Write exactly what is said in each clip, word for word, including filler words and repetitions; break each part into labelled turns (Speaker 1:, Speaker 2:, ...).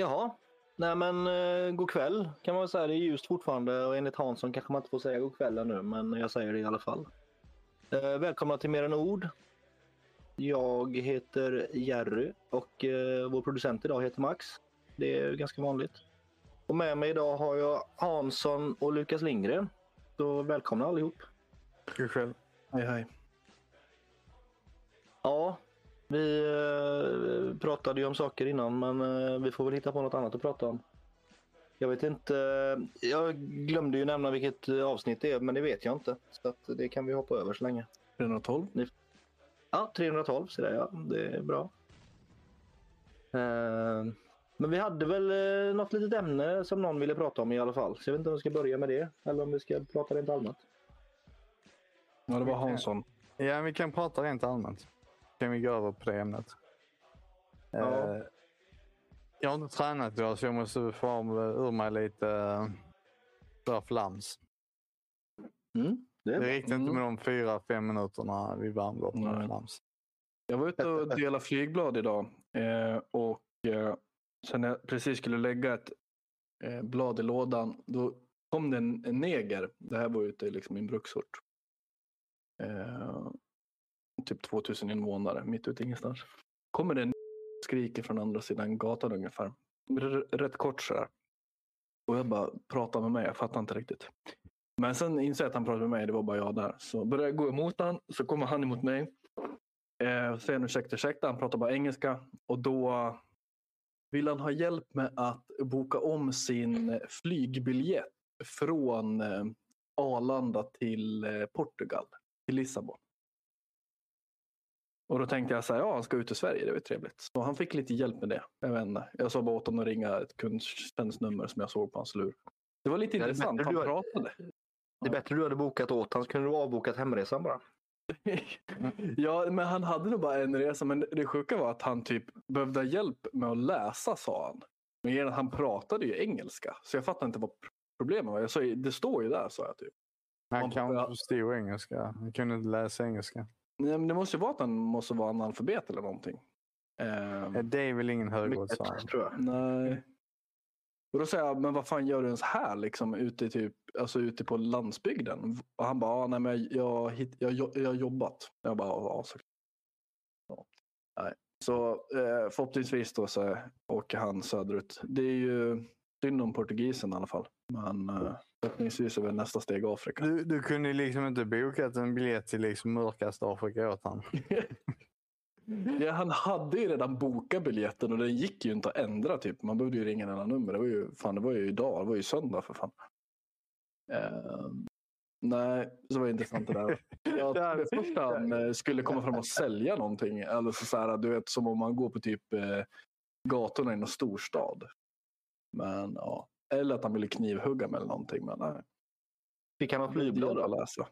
Speaker 1: Jaha, nej men eh, god kväll kan man säga. Det är ljust fortfarande och enligt Hansson kanske man inte får säga god kväll nu, men jag säger det i alla fall. Eh, välkomna till Mer än ord. Jag heter Jerry och eh, vår producent idag heter Max. Det är ganska vanligt. Och med mig idag har jag Hansson och Lukas Lindgren. Så välkomna allihop.
Speaker 2: God kväll. Hej hej.
Speaker 1: Ja, vi eh, pratade ju om saker innan, men eh, vi får väl hitta på något annat att prata om. Jag vet inte, jag glömde ju nämna vilket avsnitt det är, men det vet jag inte. Så att det kan vi hoppa över så länge.
Speaker 2: trehundratolv?
Speaker 1: Ni... Ja, trehundratolv så det, ja. Det är bra. Uh, men vi hade väl uh, något litet ämne som någon ville prata om i alla fall. Så jag vet inte om vi ska börja med det, eller om vi ska prata rent allmänt.
Speaker 2: Ja, det var Hansson.
Speaker 3: Ja, vi kan prata rent allmänt. Kan vi gå över på det ämnet?
Speaker 1: Ja.
Speaker 3: Uh, jag har inte tränat idag så jag måste få ur mig lite uh, flams.
Speaker 1: Mm, det, är
Speaker 3: det räckte mm. inte med de fyra, fem minuterna vi varmlopp med flams.
Speaker 2: Jag var ute och delade flygblad idag. Eh, och eh, sen när jag precis skulle lägga ett eh, blad i lådan, då kom det en, en neger. Det här var ute liksom i en bruksort. Eh, typ tvåtusen invånare, mitt ute ingenstans. Kommer det en skriker från andra sidan gatan ungefär. R- rätt kort så här. Och jag bara pratar med mig, jag fattar inte riktigt. Men sen inser jag att han pratade med mig, det var bara jag där. Så började jag gå emot han, så kommer han emot mig. Eh, säger han ursäkta, ursäkta, han pratar bara engelska. Och då vill han ha hjälp med att boka om sin flygbiljett från eh, Arlanda till eh, Portugal, till Lissabon. Och då tänkte jag så här, ja han ska ut i Sverige, det var trevligt. Så han fick lite hjälp med det, jag vet inte. Jag sa bara åt honom att ringa ett kundtjänstnummer som jag såg på hans lur. Det var lite
Speaker 1: ja,
Speaker 2: intressant, han
Speaker 1: du,
Speaker 2: pratade.
Speaker 1: Det är bättre du hade bokat åt han, så kunde du avbokat hemresan bara.
Speaker 2: Ja, men han hade nog bara en resa. Men det sjuka var att han typ behövde hjälp med att läsa, sa han. Men han pratade ju engelska. Så jag fattar inte vad problemet var. Jag sa, det står ju där, sa jag typ.
Speaker 3: Han kan inte förstå engelska. Han kunde inte läsa engelska.
Speaker 2: Nej, men det måste ju vara att han måste vara analfabet eller någonting.
Speaker 3: Um, det är väl ingen högårdssan.
Speaker 1: tror jag.
Speaker 2: Nej. Och då säger jag, men vad fan gör du ens här liksom ute, typ, alltså ute på landsbygden? Och han bara, ah, nej men jag, jag, jag, jag har jobbat. Jag bara, ja så. Ja. Nej. Så eh, förhoppningsvis då så åker han söderut. Det är ju synd om portugisen i alla fall. Men eh, förhoppningsvis är väl nästa steg Afrika.
Speaker 3: Du, du kunde liksom inte bokat en biljett till liksom mörkaste Afrika åt han.
Speaker 2: Ja, han hade ju redan bokat biljetten och den gick ju inte att ändra typ. Man behövde ju ringa en annan nummer. Det var ju, fan, det var ju idag, det var ju söndag för fan. Uh, nej, så var det intressant det där. Jag trodde först han skulle komma fram och sälja någonting. Eller så, så här, du vet, som om man går på typ eh, gatorna i en storstad. Men ja, eller att han ville knivhugga med eller någonting. Men nej.
Speaker 1: Fick han ha flygblad
Speaker 2: att läsa?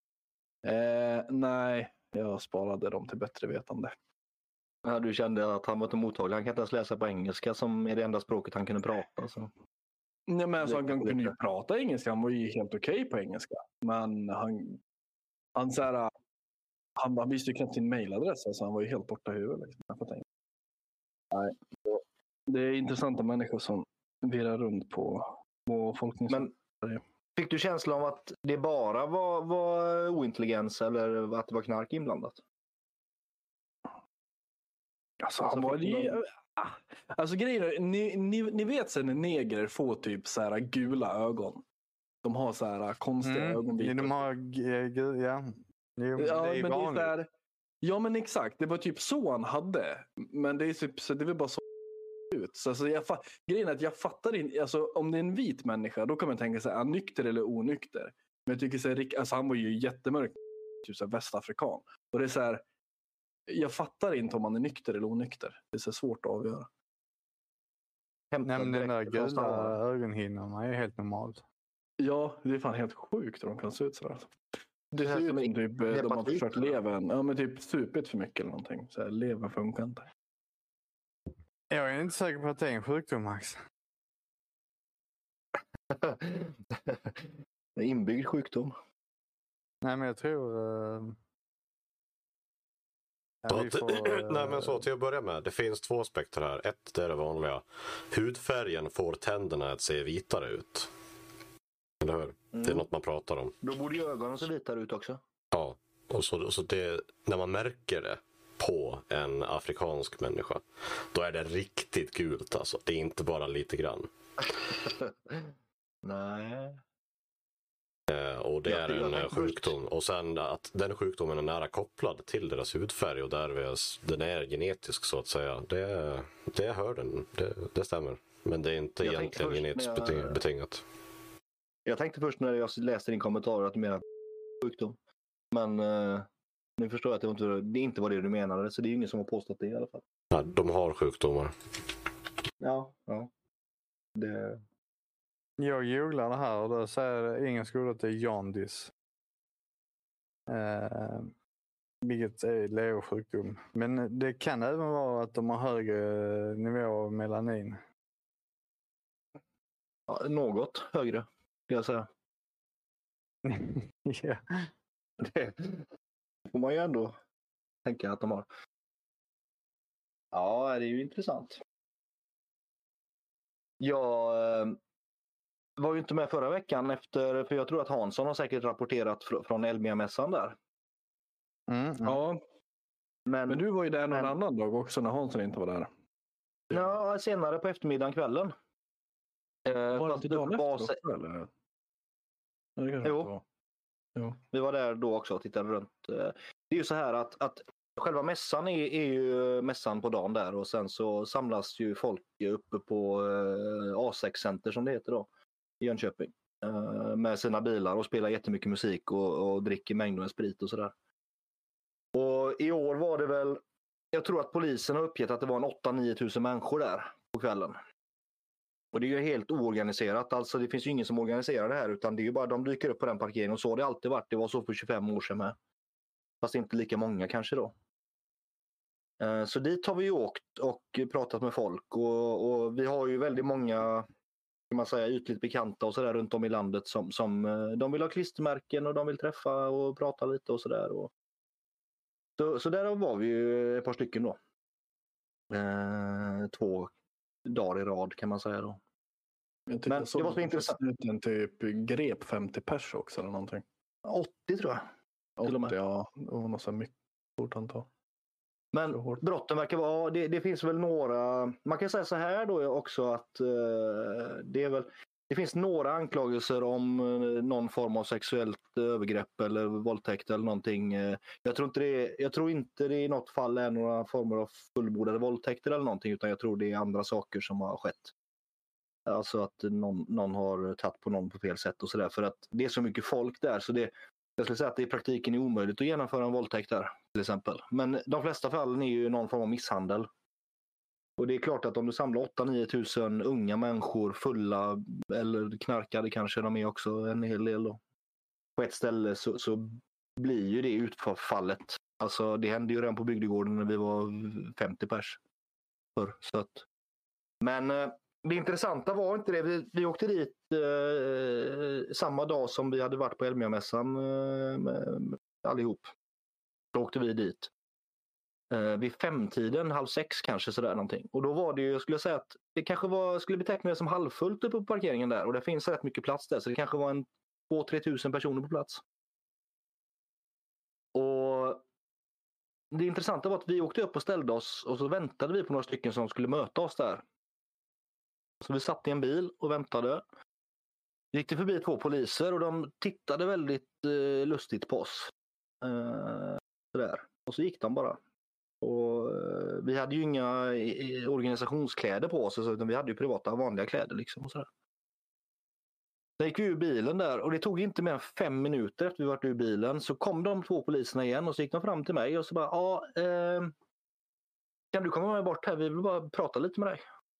Speaker 2: Eh, nej, jag sparade dem till bättre vetande.
Speaker 1: Ja, du kände att han var inte mottaglig. Han kan inte ens läsa på engelska som är det enda språket han kunde prata. Så.
Speaker 2: Nej, men alltså, han kunde ju prata engelska. Han var ju helt okej okay på engelska. Men han, han, så här, han, han visste ju knappt sin mailadress. Alltså, han var ju helt borta i huvudet. Liksom. Nej. Det är intressanta människor som virrar runt på, på folkningssverige.
Speaker 1: Men fick du känslan av att det bara var, var ointelligens eller att det var knark inblandat?
Speaker 2: Alltså, han var ju... Alltså grejer, ni, ni, ni vet sen när negrer får typ så här gula ögon. De har så här konstiga mm, ögonvitor.
Speaker 3: De har, ja. Det är,
Speaker 2: ja,
Speaker 3: det är
Speaker 2: men
Speaker 3: vanligt.
Speaker 2: Det är så här, ja men exakt, det var typ så han hade. Men det är typ så det var bara så ut. Så alltså, jag, grejen är att jag fattar inte, alltså om det är en vit människa då kan man tänka sig, är han nykter eller onykter? Men jag tycker så här, alltså han var ju jättemörk, typ så här västafrikan. Och det är så här, jag fattar inte om man är nykter eller onykter. Det är så svårt att avgöra.
Speaker 3: Nej, men den där gula ögonhinnorna är helt normalt.
Speaker 2: Ja, det är fan helt sjukt hur de kan se ut sådär. Det ser ut som typ de har försökt levern. Ja, men typ supit för mycket eller någonting. Så här, levern funkar inte.
Speaker 3: Jag är inte säker på att det är en sjukdom, Max.
Speaker 1: Det är inbyggd sjukdom.
Speaker 3: Nej, men jag tror... Uh... Ja, vi får,
Speaker 4: Nej, men så till att börja med. Det finns två aspekter här. Ett, det är det vanliga. Hudfärgen får tänderna att se vitare ut. Eller hur? Mm. Det är något man pratar om.
Speaker 1: Då borde ju ögonen se vitare ut också.
Speaker 4: Ja, och så, och så det, när man märker det på en afrikansk människa, då är det riktigt gult alltså. Det är inte bara lite grann.
Speaker 1: Nej.
Speaker 4: Eh, och det är en sjukdom. Och sen att den sjukdomen är nära kopplad till deras hudfärg och därvid den är genetisk så att säga. Det, det hör den. Det, det stämmer. Men det är inte jag egentligen genetiskt jag... betingat.
Speaker 1: Jag tänkte först när jag läste din kommentar att du menar sjukdom. Men uh, nu förstår jag att det inte, det inte var det du menade. Så det är ju ingen som har påstått det i alla fall.
Speaker 4: Ja, de har sjukdomar.
Speaker 1: Ja, ja. Det...
Speaker 3: Jag googlar det här och då säger engelska ordet att det är jaundis. Eh, vilket är leversjukdom. Men det kan även vara att de har högre nivå av melanin.
Speaker 1: Ja, något högre, ska jag säga.
Speaker 3: Ja.
Speaker 1: Det får man ju ändå tänka att de har. Ja, det är ju intressant. Jag var ju inte med förra veckan efter, för jag tror att Hansson har säkert rapporterat fr- från Elmia-mässan där.
Speaker 2: Mm, mm. Ja, men, men du var ju där någon men... annan dag också när Hansson inte var där.
Speaker 1: Ja, senare på eftermiddagen, kvällen.
Speaker 2: Var det inte dagen efter också, eller?
Speaker 1: Det jo. jo, vi var där då också och tittade runt. Det är ju så här att, att själva mässan är, är ju mässan på dagen där och sen så samlas ju folk uppe på eh, A sex-center som det heter då i Jönköping eh, med sina bilar och spelar jättemycket musik och, och dricker mängder med sprit och sådär. Och i år var det väl, jag tror att polisen har uppgett att det var en åtta till nio tusen människor där på kvällen. Och det är ju helt oorganiserat, alltså det finns ju ingen som organiserar det här utan det är ju bara de dyker upp på den parkeringen och så har det alltid varit, det var så för tjugofem år sedan med. Fast inte lika många kanske då. Så dit har vi ju åkt och pratat med folk och, och vi har ju väldigt många, kan man säga, ytligt bekanta och sådär runt om i landet som, som de vill ha klistermärken och de vill träffa och prata lite och sådär. Och, så, så där var vi ju ett par stycken då. Eh, två dagar i rad kan man säga då.
Speaker 2: Jag Men det var så intressant. Den typ grep femtio pers också eller någonting.
Speaker 1: åttio tror jag.
Speaker 2: åttio, ja. Och något så mycket stort antal.
Speaker 1: Men brotten verkar vara, det, det finns väl några, man kan säga så här då också att eh, det är väl, det finns några anklagelser om eh, någon form av sexuellt övergrepp eller våldtäkt eller någonting. Eh, jag tror inte det, jag tror inte det i något fall är några former av fullbordade våldtäkter eller någonting utan jag tror det är andra saker som har skett. Alltså att någon, någon har tagit på någon på fel sätt och sådär för att det är så mycket folk där så det jag skulle säga att det i praktiken är omöjligt att genomföra en våldtäkt där, till exempel. Men de flesta fallen är ju någon form av misshandel. Och det är klart att om du samlar åtta till nio tusen unga människor fulla eller knarkade kanske de är också en hel del då. På ett ställe så, så blir ju det utfallet. Alltså det hände ju redan på bygdegården när vi var femtio pers. För, så att. Men eh, det intressanta var inte det. Vi, vi åkte dit eh, samma dag som vi hade varit på Elmia-mässan eh, med, med allihop. Då åkte vi dit. Eh, vid femtiden, halv sex kanske sådär någonting. Och då var det ju, jag skulle säga att det kanske var, skulle betecknas som halvfullt uppe på parkeringen där. Och det finns rätt mycket plats där så det kanske var en två till tre tusen personer på plats. Och det intressanta var att vi åkte upp och ställde oss och så väntade vi på några stycken som skulle möta oss där. Så vi satt i en bil och väntade. Gick det förbi två poliser och de tittade väldigt eh, lustigt på oss. Eh, där. Och så gick de bara. Och eh, vi hade ju inga eh, organisationskläder på oss utan vi hade ju privata vanliga kläder liksom och sådär. Sen gick vi ur bilen där och det tog inte mer än fem minuter efter vi varit ur bilen så kom de två poliserna igen och så gick de fram till mig och så bara ja, eh, kan du komma med bort här? Vi vill bara prata lite med dig.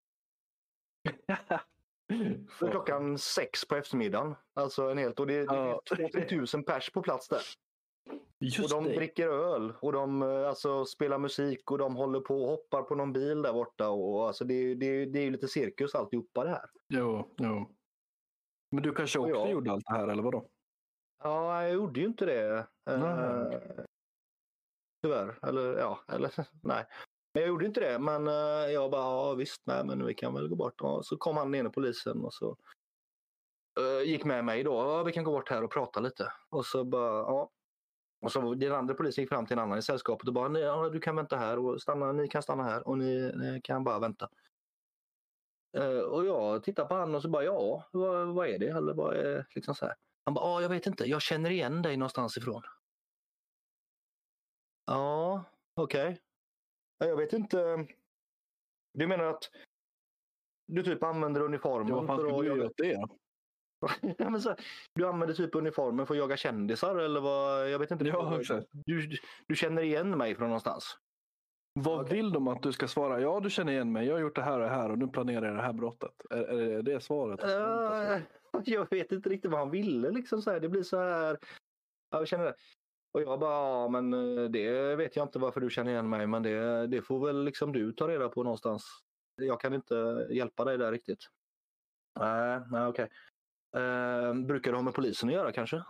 Speaker 1: Det är klockan sex på eftermiddagen. Alltså en helt, och det är ja. två till tre tusen pers på plats där. Just och de det. dricker öl och de alltså, spelar musik och de håller på och hoppar på någon bil där borta. Och, alltså, det, det, det är ju lite cirkus alltihopa det här.
Speaker 2: Jo, jo. Men du kanske också ja. gjorde allt det här eller vadå?
Speaker 1: Ja, jag gjorde ju inte det. Uh, Tyvärr. Eller ja, eller nej. Men jag gjorde inte det. Men uh, jag bara, ja visst, nej men vi kan väl gå bort. Och så kom han ner i polisen och så uh, gick med mig då. Ja, vi kan gå bort här och prata lite. Och så bara, ja. Och så den andra polisen gick fram till en annan i sällskapet och bara, ja, du kan vänta här och stanna, ni kan stanna här och ni, ni kan bara vänta. Uh, och jag tittar på han och så bara, ja, vad, vad är det? Eller vad är liksom så här? Han bara, ja, jag vet inte, jag känner igen dig någonstans ifrån. Ja, okej. Okay. Jag vet inte. Du menar att du typ använder uniformen
Speaker 2: ja, för att jaga det?
Speaker 1: Ja, men så, du använder typ uniformen för att jaga kändisar eller vad? Jag vet inte.
Speaker 2: Ja, exakt.
Speaker 1: Du, du känner igen mig från någonstans.
Speaker 2: Vad okay. vill de att du ska svara? Ja, du känner igen mig. Jag har gjort det här och det här och nu planerar jag det här brottet. Är, är det svaret?
Speaker 1: Uh, jag vet inte riktigt vad han ville. Liksom så här. Det blir så här. Jag känner det. Och jag bara, ja, men det vet jag inte varför du känner igen mig. Men det, det får väl liksom du ta reda på någonstans. Jag kan inte hjälpa dig där riktigt. Nej, uh, nej okej. Okay. Uh, brukar du ha med polisen att göra kanske?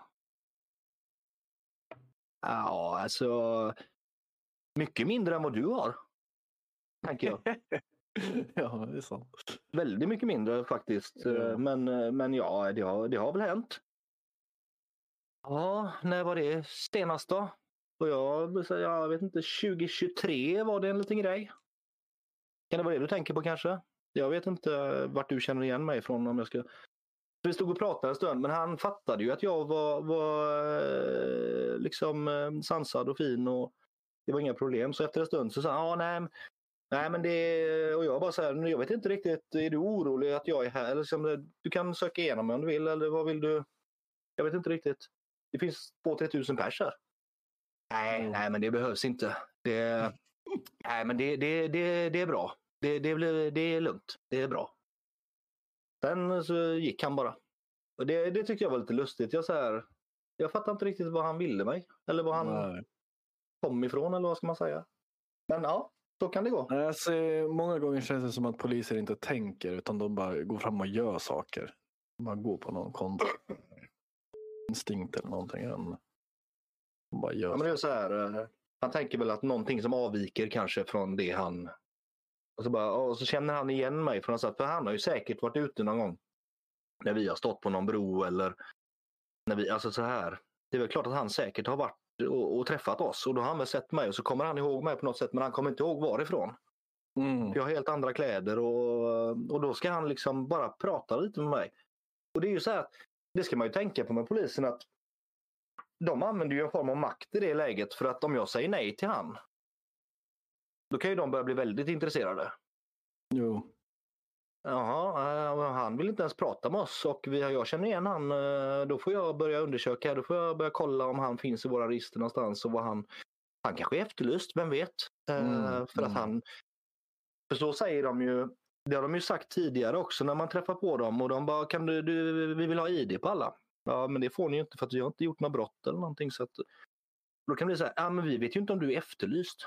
Speaker 1: Ja, alltså mycket mindre än vad du har. Tänker jag.
Speaker 2: Ja, det är sant.
Speaker 1: Väldigt mycket mindre faktiskt. Ja. Men, men ja, det har, det har väl hänt. Ja, när var det senast då? Och jag, jag vet inte, tjugo tjugotre var det en liten grej. Kan det vara det du tänker på kanske? Jag vet inte vart du känner igen mig ifrån om jag ska... Vi stod och pratade en stund, men han fattade ju att jag var, var liksom sansad och fin och det var inga problem. Så efter en stund så sa han, ja nej, nej men det, och jag bara så här, jag vet inte riktigt, är du orolig att jag är här? Eller liksom, du kan söka igenom mig om du vill, eller vad vill du? Jag vet inte riktigt. Det finns två till tre tusen pers här. Nej, mm. nej men det behövs inte. Det, nej men det, det, det, det är bra. Det, det, blir, det är lugnt. Det är bra. Sen så gick han bara. Och det, det tycker jag var lite lustigt. Jag, så här, jag fattar inte riktigt vad han ville mig. Eller vad han nej. kom ifrån, eller vad ska man säga. Men ja, så kan det gå.
Speaker 2: Alltså, många gånger känns det som att poliser inte tänker, utan de bara går fram och gör saker. Man går på någon konto. Instinkt eller någonting. Han bara gör.
Speaker 1: Ja, men det är så här, han tänker väl att någonting som avviker kanske från det han... Och så, bara, och så känner han igen mig från så, för han har ju säkert varit ute någon gång när vi har stått på någon bro eller när vi, alltså så här. Det är väl klart att han säkert har varit och, och träffat oss och då har han väl sett mig och så kommer han ihåg mig på något sätt, men han kommer inte ihåg varifrån. Mm. Jag har helt andra kläder och, och då ska han liksom bara prata lite med mig. Och det är ju så här, det ska man ju tänka på med polisen, att de använder ju en form av makt i det läget, för att om jag säger nej till han, då kan ju de börja bli väldigt intresserade.
Speaker 2: Jo.
Speaker 1: Jaha, han vill inte ens prata med oss och vi, jag känner igen han. Då får jag börja undersöka, då får jag börja kolla om han finns i våra register någonstans och vad han, han kanske är efterlyst, vem vet? Mm, för att han, för så säger de ju, det har de ju sagt tidigare också när man träffar på dem och de bara, kan du, du vi vill ha I D på alla. Ja, men det får ni ju inte för att jag har inte gjort något brott eller någonting, så att då kan det bli så här, ja men vi vet ju inte om du är efterlyst.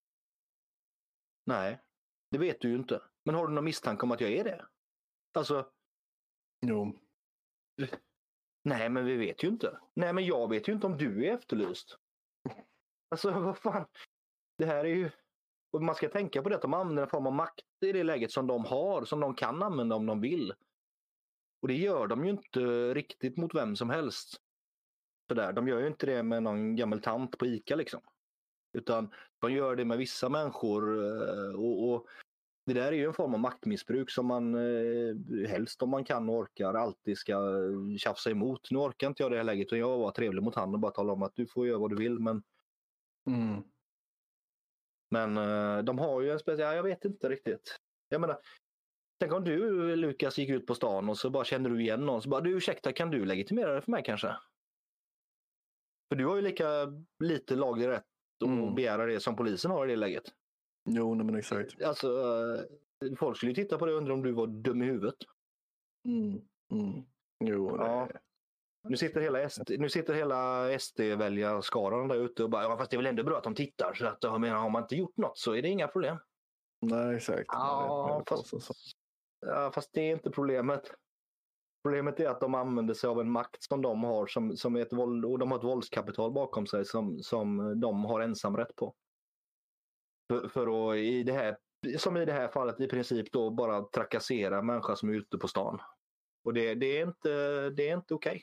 Speaker 1: Nej, det vet du ju inte. Men har du någon misstanke om att jag är det? Alltså...
Speaker 2: Jo.
Speaker 1: Nej, men vi vet ju inte. Nej, men jag vet ju inte om du är efterlyst. Alltså, vad fan? Det här är ju... Och man ska tänka på det, att de använder en form av makt i det läget som de har, som de kan använda om de vill. Och det gör de ju inte riktigt mot vem som helst. Så där. De gör ju inte det med någon gammal tant på ICA liksom. Utan de gör det med vissa människor och, och det där är ju en form av maktmissbruk som man eh, helst om man kan och orkar alltid ska tjafsa emot. Nu orkar inte jag det här läget och jag var trevlig mot han och bara tala om att du får göra vad du vill, men
Speaker 2: mm.
Speaker 1: men eh, de har ju en speciell, jag vet inte riktigt. Jag menar, tänk om du Lukas gick ut på stan och så bara känner du igen någon så bara, du ursäkta, kan du legitimera det för mig kanske? För du har ju lika lite laglig rätt och mm. begära det som polisen har i det läget.
Speaker 2: Jo, men exakt.
Speaker 1: Alltså, folk skulle ju titta på det och undra om du var dum i huvudet.
Speaker 2: Mm. Mm. Jo, det...
Speaker 1: ja. Nu sitter hela S D, nu sitter hela S D-väljarskaran där ute och bara, ja, fast det är väl ändå bra att de tittar. Så att, jag menar, har man inte gjort något så är det inga problem.
Speaker 2: Nej, exakt.
Speaker 1: Ja, fast, ja, fast det är inte problemet. Problemet är att de använder sig av en makt som de har som, som är ett våld, och de har ett våldskapital bakom sig som, som de har ensamrätt på. För, för att i det här, som i det här fallet i princip då bara trakassera människor som är ute på stan. Och det, det är inte, det är inte okej.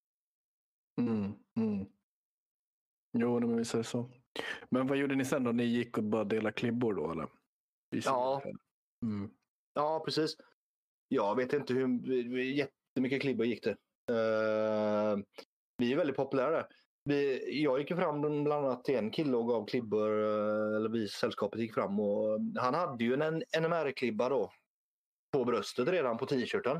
Speaker 2: Mm, mm. Jo, men vi säger så. Men vad gjorde ni sen då? Ni gick och bara delade klibbor då, eller?
Speaker 1: Ja.
Speaker 2: Mm.
Speaker 1: Ja, precis. Jag vet inte hur jättemycket klibbor gick det. Uh, vi är väldigt populära där. Vi, jag gick fram bland annat till en kille och gav klibbor, uh, eller vi sällskapet gick fram och han hade ju en N M R-klibba då på bröstet redan på t-shirten.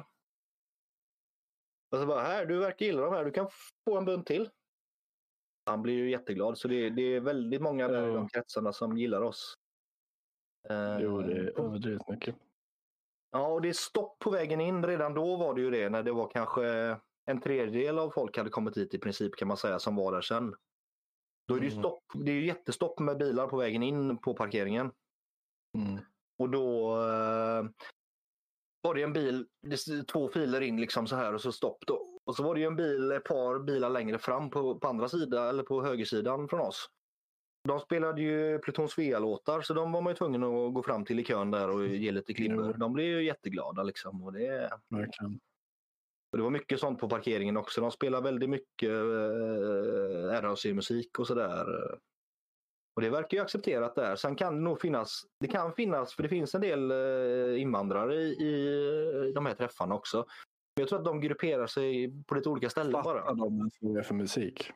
Speaker 1: Och så bara, här, du verkar gilla de här, du kan få en bunt till. Han blir ju jätteglad, så det, det är väldigt många där i de kretsarna som gillar oss. Uh,
Speaker 2: jo, det är överdrivet mycket.
Speaker 1: Ja, och det är stopp på vägen in. Redan då var det ju det, när det var kanske en tredjedel av folk hade kommit hit i princip kan man säga, som var där sen. Då är det ju stopp. Det är ju jättestopp med bilar på vägen in på parkeringen.
Speaker 2: Mm.
Speaker 1: Och då eh, var det en bil, två filer in liksom så här och så stopp då. Och så var det ju en bil, ett par bilar längre fram på, på andra sidan eller på högersidan från oss. De spelade ju Pluton Svea-låtar så de var man ju tvungen att gå fram till i kön där och ge lite klippor. De blev ju jätteglada liksom. Och det,
Speaker 2: verkligen.
Speaker 1: Och det var mycket sånt på parkeringen också. De spelar väldigt mycket eh, R A C-musik och sådär. Och det verkar ju accepterat där. Sen kan det nog finnas, det kan finnas, för det finns en del eh, invandrare i, i de här träffarna också. Men jag tror att de grupperar sig på lite olika ställen
Speaker 2: Fattar
Speaker 1: bara.
Speaker 2: de vad det är för musik?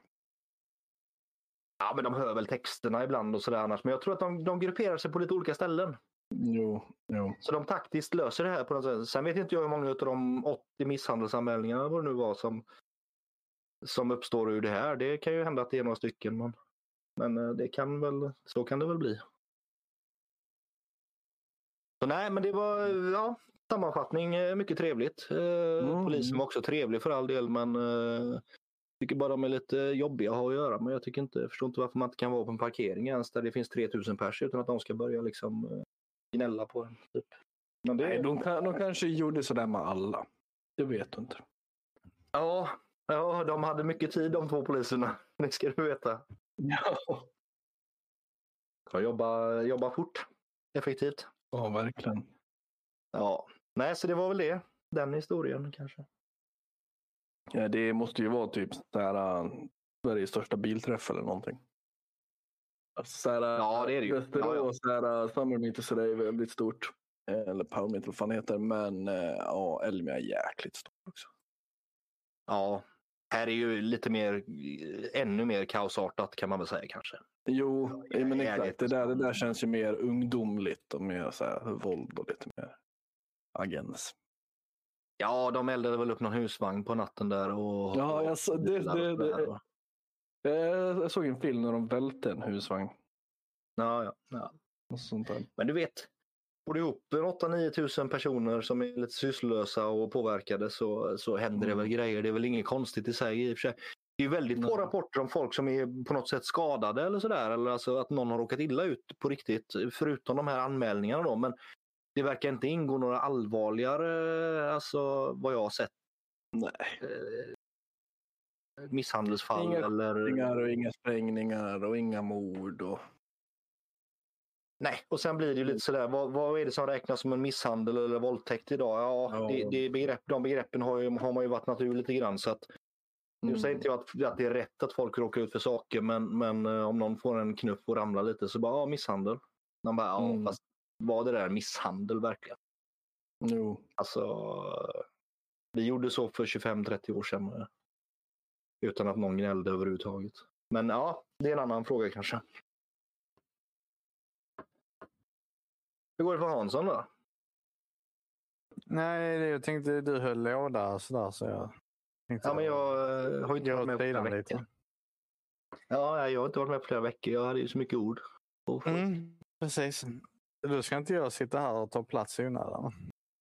Speaker 1: Ja, men de hör väl texterna ibland och sådär annars. Men jag tror att de, de grupperar sig på lite olika ställen.
Speaker 2: Jo, jo.
Speaker 1: Så de taktiskt löser det här på något sätt. Sen vet inte jag hur många av de åttio misshandelsanmälningarna vad det nu var som, som uppstår ur det här. Det kan ju hända att det är några stycken. Men, men det kan väl, så kan det väl bli. Så nej, men det var ja, sammanfattning. Mycket trevligt. Mm. Polisen var också trevlig för all del, men jag tycker bara de är lite jobbiga att ha att göra. Men jag tycker inte, jag förstår inte varför man inte kan vara på en parkering ens där det finns tre tusen pers utan att de ska börja liksom gnälla på en. Typ. Men det...
Speaker 2: Nej, de, de kanske gjorde sådär med alla. Det vet du inte.
Speaker 1: Ja, ja, de hade mycket tid de två poliserna. Det ska du veta.
Speaker 2: Ja.
Speaker 1: De jobbar, jobbar fort. Effektivt.
Speaker 2: Ja, verkligen.
Speaker 1: Ja, nej så det var väl det. Den historien kanske.
Speaker 2: Ja, det måste ju vara typ så här Sveriges största bilträff eller någonting. Alltså, så här,
Speaker 1: ja, det är det ju.
Speaker 2: Västerås, ja, ja. Summer Meet så det är väldigt stort. Eller Power Meet, vad fan heter. Men ja, Elmia är jäkligt stort också.
Speaker 1: Ja, här är ju lite mer, ännu mer kaosartat kan man väl säga kanske.
Speaker 2: Jo, ja, men exakt. Det där, det där känns ju mer ungdomligt och mer så här våld och lite mer agens.
Speaker 1: Ja, de eldade väl upp någon husvagn på natten där. Och,
Speaker 2: ja, alltså, det, det, det, det, jag såg en film när de välte en husvagn.
Speaker 1: Ja, ja. ja.
Speaker 2: Och sånt där.
Speaker 1: Men du vet, får du ihop åtta till nio tusen personer som är lite sysslösa och påverkade så, så händer det väl grejer. Det är väl inget konstigt i sig i och för sig. Det är väldigt få rapporter om folk som är på något sätt skadade eller sådär. Eller alltså att någon har råkat illa ut på riktigt. Förutom de här anmälningarna då. Men det verkar inte ingå några allvarligare, alltså vad jag har sett.
Speaker 2: Nej.
Speaker 1: Eh, misshandelsfall
Speaker 2: inga
Speaker 1: eller...
Speaker 2: och inga sprängningar och inga mord. Och...
Speaker 1: Nej, och sen blir det ju lite sådär, vad, vad är det som räknas som en misshandel eller våldtäkt idag? Ja, ja. Det, det begrepp, de begreppen har, ju, har man ju varit naturligt lite grann. Så att, mm. Nu säger inte jag att, att det är rätt att folk råkar ut för saker, men, men om någon får en knuff och ramlar lite så bara, ja, misshandel. Man bara, ja, mm. fast var det där misshandel verkligen?
Speaker 2: Jo.
Speaker 1: Alltså, vi gjorde så för tjugofem till trettio år sedan. Utan att någon gnällde överhuvudtaget. Men ja, det är en annan fråga kanske. Hur går det för Hansson då?
Speaker 3: Nej, jag tänkte du höll låda och sådär så jag tänkte...
Speaker 1: Ja, men jag har ju inte varit med på flera veckor.
Speaker 3: Lite.
Speaker 1: Ja, jag har inte varit med på flera veckor. Jag hade ju så mycket ord.
Speaker 3: Mm, precis. Då ska inte jag sitta här och ta plats i onödan.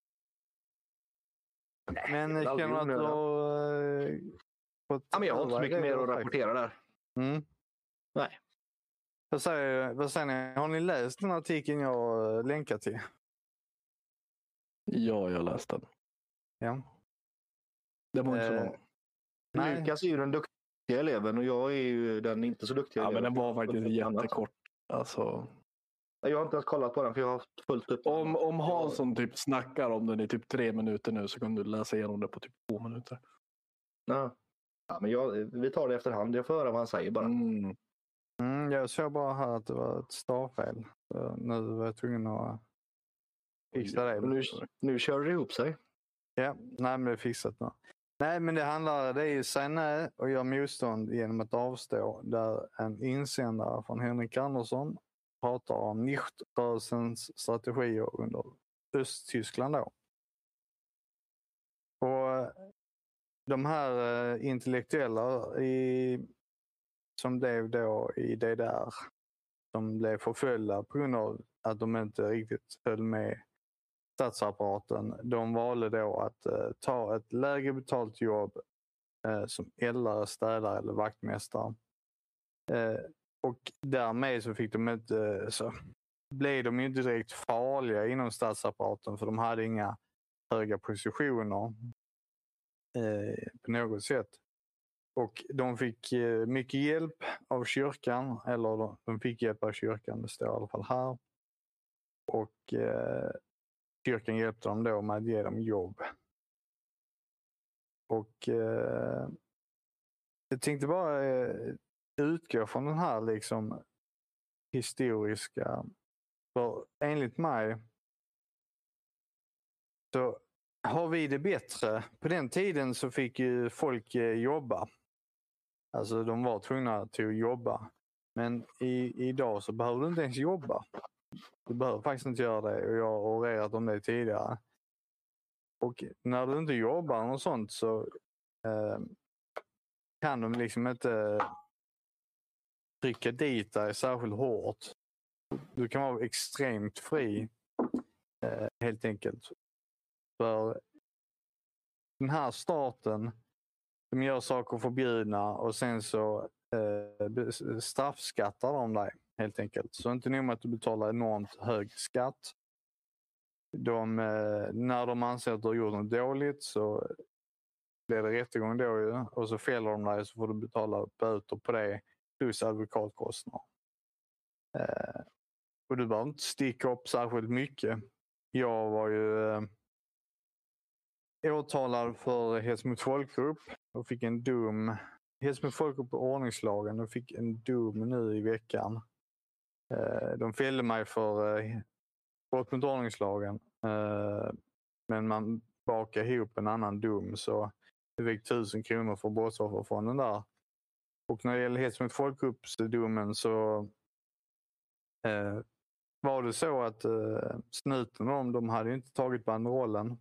Speaker 3: Men jag känner att du har...
Speaker 1: Ja, men jag har inte så mycket mer att rapportera där.
Speaker 3: Mm.
Speaker 1: Nej.
Speaker 3: Vad säger, vad säger ni? Har ni läst den artikeln jag länkar till?
Speaker 2: Ja, jag läste den.
Speaker 3: Ja.
Speaker 2: Det var inte så
Speaker 3: Eh,
Speaker 2: långt.
Speaker 3: Nej.
Speaker 1: Lukas är ju den duktiga eleven och jag är ju den inte så duktiga
Speaker 2: Ja, men
Speaker 1: eleven.
Speaker 2: den var faktiskt jättekort. Alltså,
Speaker 1: Jag har inte ens kollat på den för jag har haft fullt upp.
Speaker 2: om, om Hansson typ snackar om den i typ tre minuter nu så kan du läsa igenom det på typ två minuter.
Speaker 1: Ja. Ja, men jag, vi tar det efterhand. Jag får höra vad han säger bara.
Speaker 2: Mm.
Speaker 3: Mm, jag såg bara här att det var ett stavfel. Så nu var jag tvungen att fixa det.
Speaker 1: Nu, nu kör det ihop sig.
Speaker 3: Ja, nej men det är fixat nu. Nej men det handlar, det är ju säga nej och göra motstånd genom att avstå. Där en insändare från Henrik Andersson pratar om Nicht-rörelsens strategier under Östtyskland då. Och de här intellektuella i, som blev då i D D R som blev förföljda på grund av att de inte riktigt höll med statsapparaten. De valde då att eh, ta ett lägre betalt jobb eh, som eldare, städare eller vaktmästare. Eh, och därmed så fick de inte, så blev de inte direkt farliga inom statsapparaten för de hade inga höga positioner eh, på något sätt. Och de fick eh, mycket hjälp av kyrkan, eller de, de fick hjälp av kyrkan, det står i alla fall här. Och eh, kyrkan hjälpte dem då med att ge dem jobb. Och eh, jag tänkte bara eh, utgå från den här liksom historiska. För enligt mig så har vi det bättre. På den tiden så fick ju folk eh, jobba. Alltså de var tvungna till att jobba. Men i, idag så behöver du inte ens jobba. Du behöver faktiskt inte göra det och jag har orerat om det tidigare. Och när du inte jobbar och sånt så eh, kan de liksom inte trycka dit dig särskilt hårt. Du kan vara extremt fri eh, helt enkelt. För den här staten de gör saker förbjudna och sen så eh, straffskattar de dig helt enkelt. Så inte nog med att du betalar enormt hög skatt. De, eh, när de anser att du har gjort något dåligt så blir det rättegång då ju. Och så fäller de dig så får du betala böter på det plus advokatkostnader. Eh, och du behöver inte sticka upp särskilt mycket. Jag var ju eh, åtalad för hets mot folkgrupp och fick en dom. Hets mot folkgrupp på ordningslagen och fick en dom nu i veckan. Eh, de fällde mig för eh, brott mot ordningslagen. Eh, men man bakade ihop en annan dom så jag fick tusen kronor för brottsofferfonden där. Och när det gäller hets mot folkgruppsdomen så eh, var det så att eh, snuten om de hade inte tagit banderollen.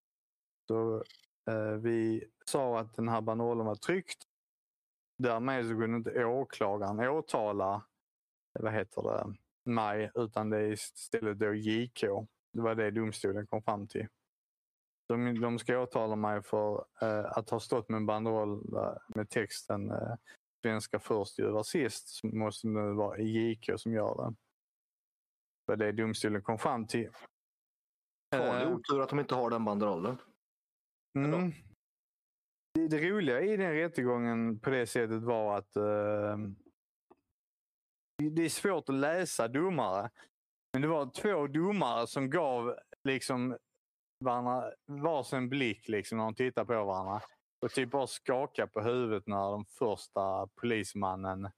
Speaker 3: Så eh, vi sa att den här banderollen var tryckt. Därmed så kunde inte åklagaren åtala vad heter det, mig utan det är istället då J K. Det var det domstolen kom fram till. De, de ska åtala mig för eh, att ha stått med en banderoll med texten eh, svenska först, judar sist. Så måste det vara J K som gör det. Det var det domstolen kom fram till.
Speaker 1: Farlig uh, otur att de inte har den banderollen.
Speaker 3: Mm. Det, det roliga i den rättegången på det sättet var att uh, det är svårt att läsa domare. Men det var två domare som gav liksom varandra varsin blick liksom när de tittar på varandra. Och typ bara skaka på huvudet när de första polismannen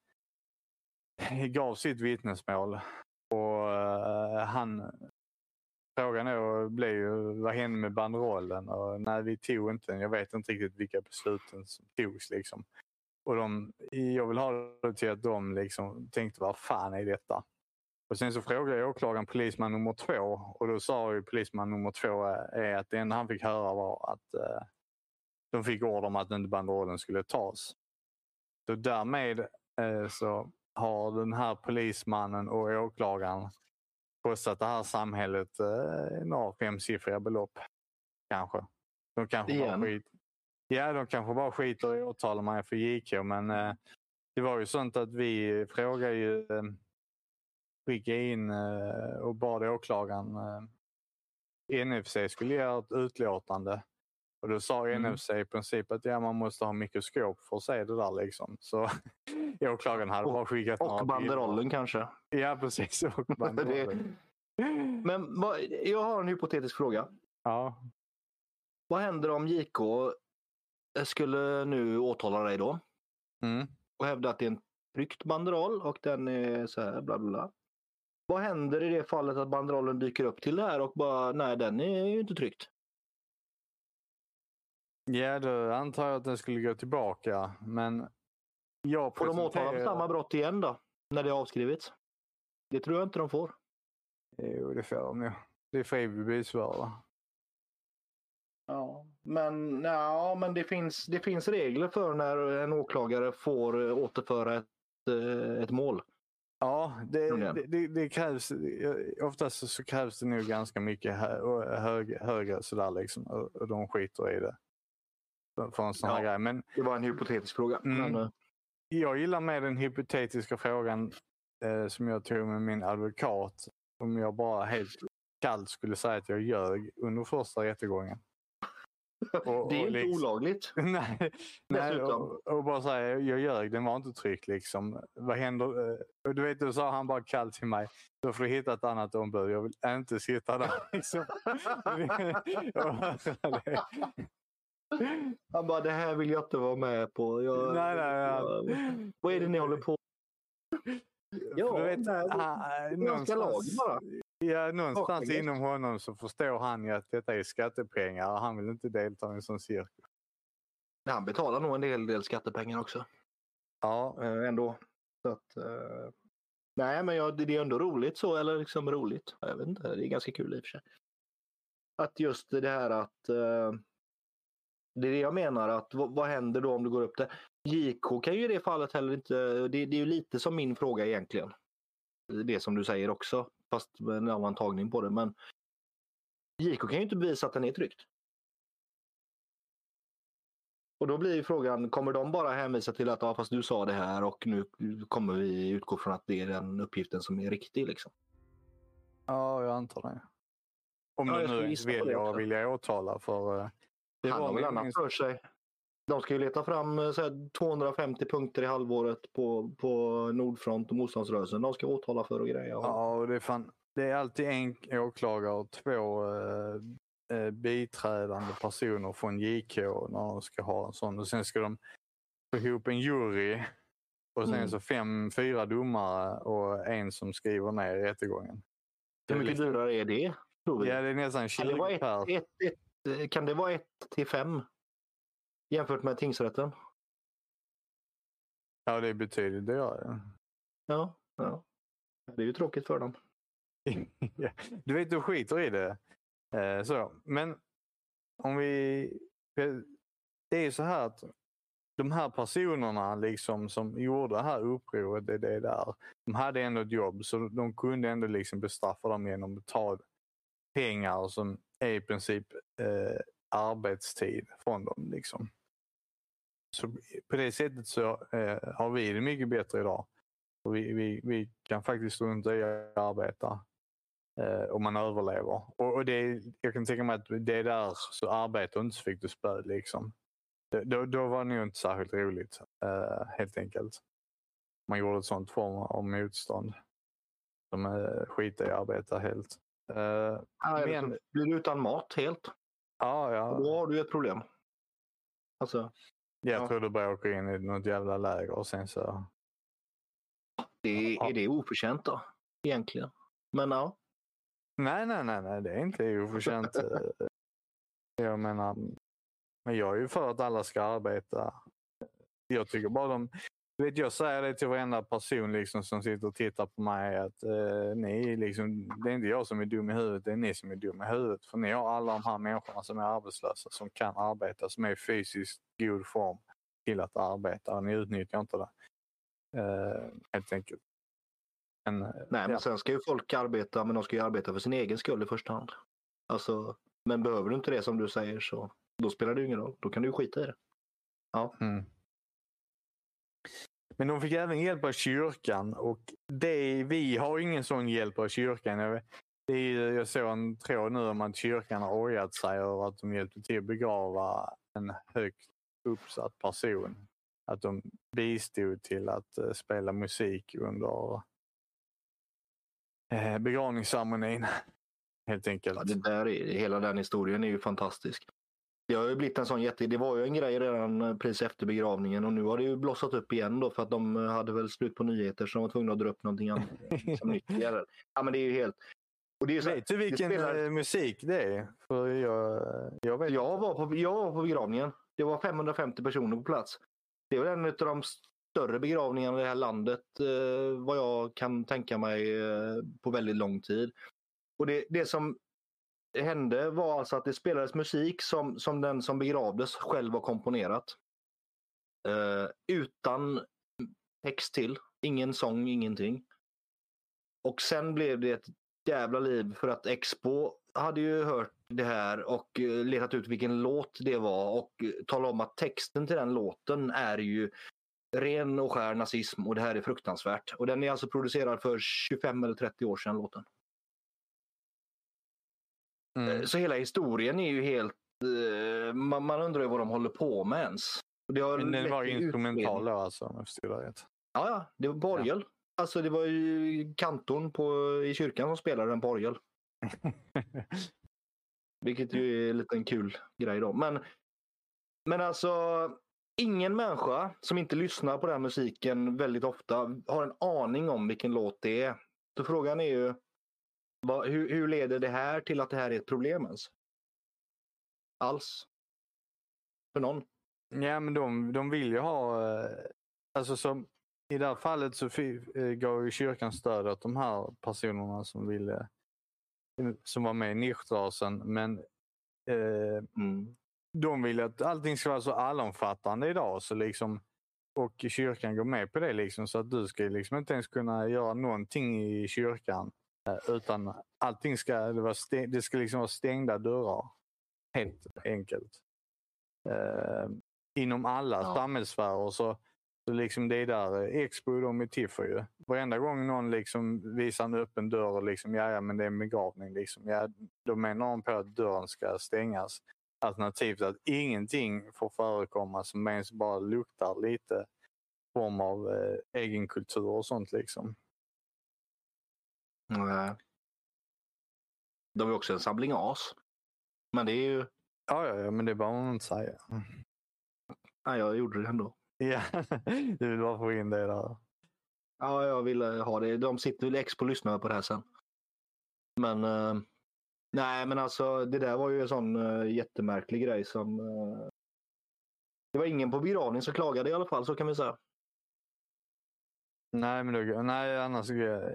Speaker 3: gav sitt vittnesmål. Och uh, han... Frågan då blev ju vad hände med banderollen och när vi tog inte den. Jag vet inte riktigt vilka besluten som togs liksom. Och de, jag vill ha det till att de liksom tänkte vad fan är detta? Och sen så frågade jag åklagaren polisman nummer två och då sa ju polisman nummer två är att det enda han fick höra var att eh, de fick ord om att inte banderollen skulle tas. Så därmed eh, så har den här polismannen och åklagaren kostat det här samhället eh, några femsiffriga belopp. Kanske. De kanske bara skit. Ja, de kanske bara skiter i åtala mig för J K. Men eh, det var ju sånt att vi frågade ju eh, skicka in eh, och bad åklagaren eh, N F C skulle göra ett utlåtande. Och då sa N F C mm. i princip att ja, man måste ha mikroskop för att se det där liksom. Så åklagaren hade
Speaker 1: och,
Speaker 3: bara skickat
Speaker 1: Och banderollen bilder. Kanske.
Speaker 3: Ja, precis. Och banderollen.
Speaker 1: Men vad, jag har en hypotetisk fråga.
Speaker 3: Ja.
Speaker 1: Vad händer om J K skulle nu åtala dig då?
Speaker 3: Mm.
Speaker 1: Och hävda att det är en tryckt banderoll och den är så här bla bla. Vad händer i det fallet att banderollen dyker upp till det här och bara nej, den är ju inte tryckt?
Speaker 3: Ja, då antar jag att den skulle gå tillbaka, men jag
Speaker 1: får de åtala för samma brott igen då? När det är avskrivits? Det tror jag inte de får.
Speaker 3: Jo, det får de ju. Det är fri bevisvärde.
Speaker 1: Ja, men, ja, men det finns, det finns regler för när en åklagare får återföra ett, ett mål.
Speaker 3: Ja, det, det, det, det krävs. Oftast så krävs det nog ganska mycket hö, hög, högre sådär liksom. Och, och de skiter i det. För en sån här
Speaker 1: ja,
Speaker 3: grej. Men,
Speaker 1: det var en hypotetisk fråga.
Speaker 3: Mm,
Speaker 1: men,
Speaker 3: jag gillar med den hypotetiska frågan eh, som jag tog med min advokat. Om jag bara helt kallt skulle säga att jag ljög under första rättegången.
Speaker 1: Och, det är inte liksom, olagligt.
Speaker 3: nej, nej och, och bara säga jag ljög, den var inte tryckt liksom. Vad händer? Och du vet, då sa han bara kallt till mig. Då får du hitta ett annat ombud. Jag vill inte sitta där liksom.
Speaker 1: Han bara, det här vill jag inte vara med på. Jag,
Speaker 3: nej, nej,
Speaker 1: jag, jag, vad är det ni håller på?
Speaker 3: Ja, du vet, nej, han, någonstans, bara. Ja, någonstans oh, inom honom så förstår han ju att detta är skattepengar och han vill inte delta i en sån cirkel.
Speaker 1: Han betalar nog en del, del skattepengar också.
Speaker 3: Ja.
Speaker 1: Äh, ändå. Så att, äh, nej, men jag, det är ändå roligt så, eller liksom roligt. Jag vet inte, det är ganska kul i och för sig. Att just det här att äh, det är det jag menar, att vad, vad händer då om du går upp där? J K kan ju i det fallet heller inte, det, det är ju lite som min fråga egentligen. Det som du säger också, fast med en annan tagning på det. Men J K kan ju inte bevisa att den är tryckt. Och då blir ju frågan, kommer de bara hänvisa till att ja, fast du sa det här och nu kommer vi utgå från att det är den uppgiften som är riktig liksom?
Speaker 3: Ja, jag antar det. Om ja, du nu vill jag vill jag åtala för...
Speaker 1: Det Han har väl annat för sig. De ska ju leta fram så här, tvåhundrafemtio punkter i halvåret på, på Nordfront och motståndsrörelsen. De ska åtala för och grejer.
Speaker 3: Ja, och det är, fan, det är alltid en åklagare och två eh, biträdande personer från J K när de ska ha en sån. Och sen ska de få ihop en jury och sen mm. så fem, fyra domare och en som skriver ner rättegången.
Speaker 1: Hur mycket liksom, dyrare är det? Tror vi?
Speaker 3: Ja, det är nästan tjugo
Speaker 1: kan det vara ett,
Speaker 3: per.
Speaker 1: Ett, ett, kan det vara ett till fem? Jämfört med tingsrätten?
Speaker 3: Ja, det är betydligt dyrare.
Speaker 1: Ja, ja. Det är ju tråkigt för dem.
Speaker 3: Du vet, du skiter i det. Eh, så. Men om vi... Det är så här att de här personerna liksom som gjorde det här upproret, det, det där, de hade ändå ett jobb så de kunde ändå liksom bestraffa dem genom att ta pengar som är i princip eh, arbetstid från dem liksom. Så på det sättet så eh, har vi det mycket bättre idag. Och vi, vi, vi kan faktiskt runt och arbeta eh, om man överlever. Och, och det, jag kan tänka mig att det är där så arbetar inte så fick du spöd liksom. Då, då var det nog inte särskilt roligt eh, helt enkelt. Man gjorde ett sånt form av motstånd. De eh, skiter i att arbeta helt. Eh,
Speaker 1: ja, men... Blir du utan mat helt?
Speaker 3: Ja, ja.
Speaker 1: Då har du ett problem. Alltså...
Speaker 3: Jag ja. tror du bara åker in i något jävla läger och sen så...
Speaker 1: Det, ja. Är det oförtjänt då? Egentligen. Men ja.
Speaker 3: Nej, nej, nej, nej. Det är inte oförtjänt. Jag menar... Men jag är ju för att alla ska arbeta. Jag tycker bara de... Du vet, jag säger det till varenda person liksom, som sitter och tittar på mig. Att eh, ni liksom... Det är inte jag som är dum i huvudet. Det är ni som är dum i huvudet. För ni har alla de här människorna som är arbetslösa. Som kan arbeta. Som är i fysiskt god form till att arbeta. Och ni utnyttjar inte det. Uh, helt enkelt. Men,
Speaker 1: Nej, men ja. Sen ska ju folk arbeta, men de ska ju arbeta för sin egen skull i första hand. Alltså, men behöver du inte det som du säger så då spelar det ju ingen roll. Då kan du ju skita i det. Ja.
Speaker 3: Mm. Men de fick även hjälp av kyrkan och det, vi har ingen sån hjälp av kyrkan. det är, jag såg en tråd nu om att kyrkan har ojat sig över att de hjälpte till att begrava en högt uppsatt person. Att de bistod till att uh, spela musik under uh, begravningsceremonin. Helt enkelt.
Speaker 1: Ja, det där är, hela den historien är ju fantastisk. Det har ju blivit en sån jätte... Det var ju en grej redan precis efter begravningen och nu har det ju blossat upp igen då för att de hade väl slut på nyheter så de var tvungna att dra upp någonting annat som nytt. Ja, men det är ju helt... Och det är så,
Speaker 3: vet du vilken spelar... musik det är? För jag, jag, vet
Speaker 1: jag, var på, jag var på begravningen. Det var femhundrafemtio personer på plats. Det är väl en av de större begravningarna i det här landet eh, vad jag kan tänka mig eh, på väldigt lång tid. Och det, det som hände var alltså att det spelades musik som, som den som begravdes själv har komponerat. Eh, utan text till. Ingen sång, ingenting. Och sen blev det ett jävla liv för att Expo hade ju hört det här och letat ut vilken låt det var och talat om att texten till den låten är ju ren och skär nazism och det här är fruktansvärt. Och den är alltså producerad för tjugofem eller trettio år sedan låten. Mm. Så hela historien är ju helt... Man, man undrar ju vad de håller på med ens. Det har
Speaker 3: Men den var instrumental då alltså, om jag förstår det rätt.
Speaker 1: Ja, ja, det var borgel. Ja. Alltså det var ju kantorn på, i kyrkan som spelade en borgel. Vilket ju är en liten kul grej då. Men, men alltså, ingen människa som inte lyssnar på den musiken väldigt ofta har en aning om vilken låt det är. Så frågan är ju, vad, hur, hur leder det här till att det här är ett problem ens? Alls? För någon?
Speaker 3: Ja, men de, de vill ju ha... Alltså som i det här fallet så gav ju kyrkan stöd åt de här personerna som ville... som var med i nykterhetsrörelsen, men eh, mm. de vill att allting ska vara så allomfattande idag så liksom, och kyrkan går med på det liksom, så att du ska liksom inte ens kunna göra någonting i kyrkan eh, utan allting ska det, vara stäng, det ska liksom vara stängda dörrar helt enkelt eh, inom alla ja. samhällssfärer så Så liksom det är där Expo de är till för ju. Varenda gång någon liksom visar en öppen dörr och liksom, ja, ja men det är en begravning liksom. Ja, då menar de på att dörren ska stängas. Alternativt att ingenting får förekomma som ens bara luktar lite form av eh, egen kultur och sånt liksom.
Speaker 1: Nej. De är också en samling as. Men det är ju...
Speaker 3: Ja, ja, ja men det behöver man inte säga.
Speaker 1: Nej, jag gjorde det ändå.
Speaker 3: Ja, du vill bara få in det där.
Speaker 1: Ja, jag vill ha det. De sitter väl Expo och lyssnar på det här sen. Men uh, nej, men alltså det där var ju en sån uh, jättemärklig grej som uh, det var ingen på begravningen som klagade i alla fall, så kan vi säga.
Speaker 3: Nej, men då, nej, annars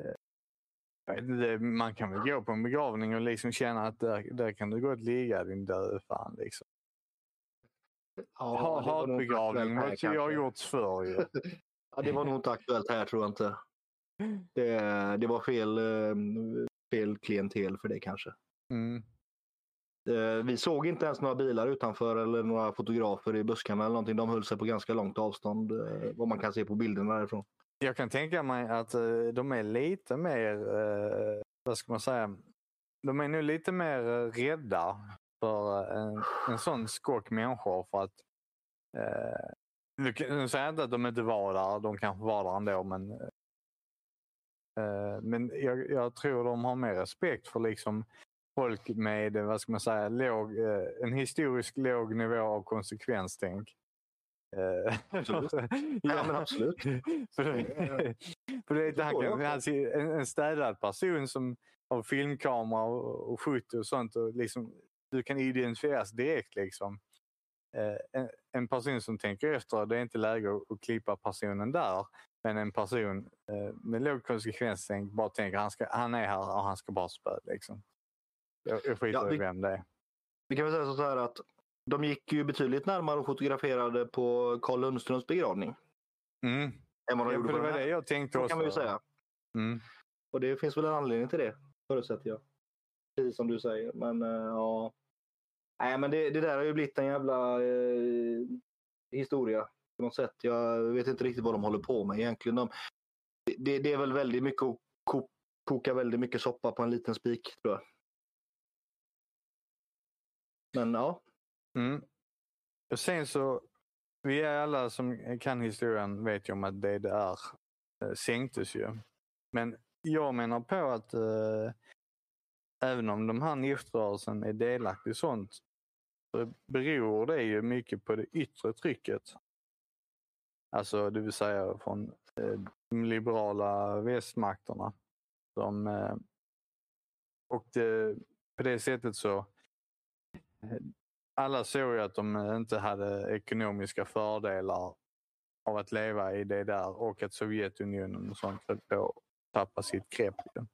Speaker 3: det, man kan väl gå på en begravning och liksom känna att där, där kan du gå och ligga din död fan liksom. Ja, ha, hatbegravning har jag har gjort förr ju.
Speaker 1: Ja, det var nog inte aktuellt här tror jag inte. Det, det var fel, fel klientel för det kanske. Mm. Vi såg inte ens några bilar utanför eller några fotografer i buskarna eller någonting. De höll sig på ganska långt avstånd, vad man kan se på bilderna därifrån.
Speaker 3: Jag kan tänka mig att de är lite mer, vad ska man säga, de är nu lite mer rädda för en, en sån skåk människor för att eh, nu säger jag inte att de inte var där, de kanske var där ändå, men eh, men jag, jag tror de har mer respekt för liksom folk med, vad ska man säga, låg, eh, en historisk låg nivå av konsekvenstänk.
Speaker 1: Absolut. Ja, men absolut.
Speaker 3: för det, för det, han kan, alltså, en, en städad person som har filmkamera och, och foto och sånt och liksom du kan identifieras direkt liksom. Eh, en, en person som tänker efter, det är inte läge att, att klippa personen där, men en person eh, med låg konsekvenstänk bara tänker han, ska, han är här och han ska bara spöd liksom. Jag, jag skiter ja, i vem det är.
Speaker 1: Vi kan väl säga så här att de gick ju betydligt närmare och fotograferade på Carl Lundströms begravning.
Speaker 3: Mm.
Speaker 1: Än vad de
Speaker 3: ja,
Speaker 1: gjorde
Speaker 3: för
Speaker 1: på
Speaker 3: det var det jag tänkte också.
Speaker 1: Kan man ju säga.
Speaker 3: Mm.
Speaker 1: Och det finns väl en anledning till det, förutsätter jag. Precis som du säger. Men uh, ja. Nej, men det, det där har ju blivit en jävla uh, historia på något sätt. Jag vet inte riktigt vad de håller på med egentligen. De, det, det är väl väldigt mycket att kokar väldigt mycket soppa på en liten spik, tror jag. Men ja.
Speaker 3: Mm. Och sen så, vi är alla som kan historien vet ju om att D D R eh, sänktes ju. Men jag menar på att eh, även om de här niftrörelsen är delaktig i sånt, så beror det ju mycket på det yttre trycket. Alltså det vill säga från eh, de liberala västmakterna. Som, eh, och det, på det sättet så eh, alla såg ju att de inte hade ekonomiska fördelar av att leva i det där och att Sovjetunionen och sånt höll på att tappa sitt grepp.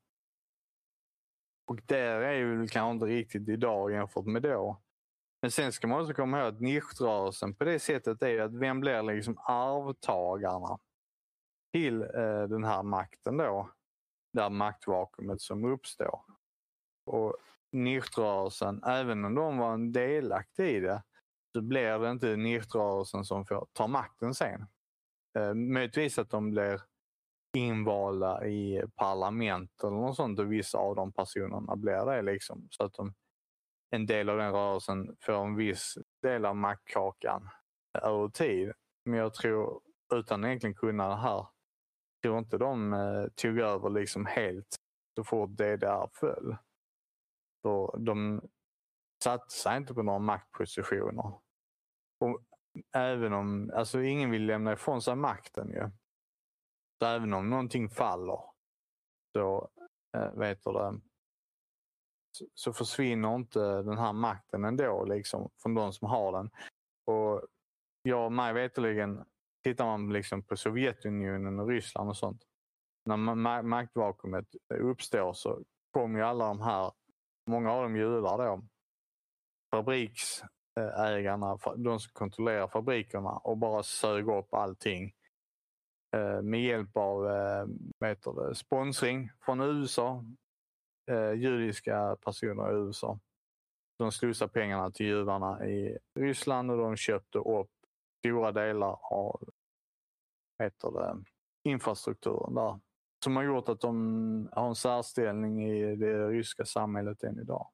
Speaker 3: Och där är ju kanske inte riktigt idag jämfört med då. Men sen ska man också komma ihåg att nischrörelsen på det sättet är att vem blir liksom arvtagarna till eh, den här makten då? Där maktvakuumet som uppstår. Och nischrörelsen, även om de var en delaktig i det, så blir det inte nischrörelsen som får ta makten sen. Eh, möjligtvis att de blir invalda i parlament eller något sånt och vissa av de personerna blir det liksom. Så att de, en del av den rörelsen får en viss del av maktkakan över tid. Men jag tror, utan egentligen kunna det här, tror inte de eh, tog över liksom helt så fort det där föll. Så de satte sig inte på några maktpositioner. Och även om, alltså ingen vill lämna ifrån sig makten ju. Så även om någonting faller så äh, vet du det, så, så försvinner inte den här makten ändå liksom från de som har den. Och jag mig veterligen tittar man liksom på Sovjetunionen och Ryssland och sånt. När ma- maktvakuumet uppstår så kommer ju alla de här, många av dem judar då, fabriksägarna, de som kontrollerar fabrikerna och bara sög upp allting. Med hjälp av vad heter det, sponsring från U S A, eh, judiska personer i U S A. De slussade pengarna till judarna i Ryssland och de köpte upp stora delar av vad heter det, infrastrukturen där. Som har gjort att de har en särställning i det ryska samhället än idag.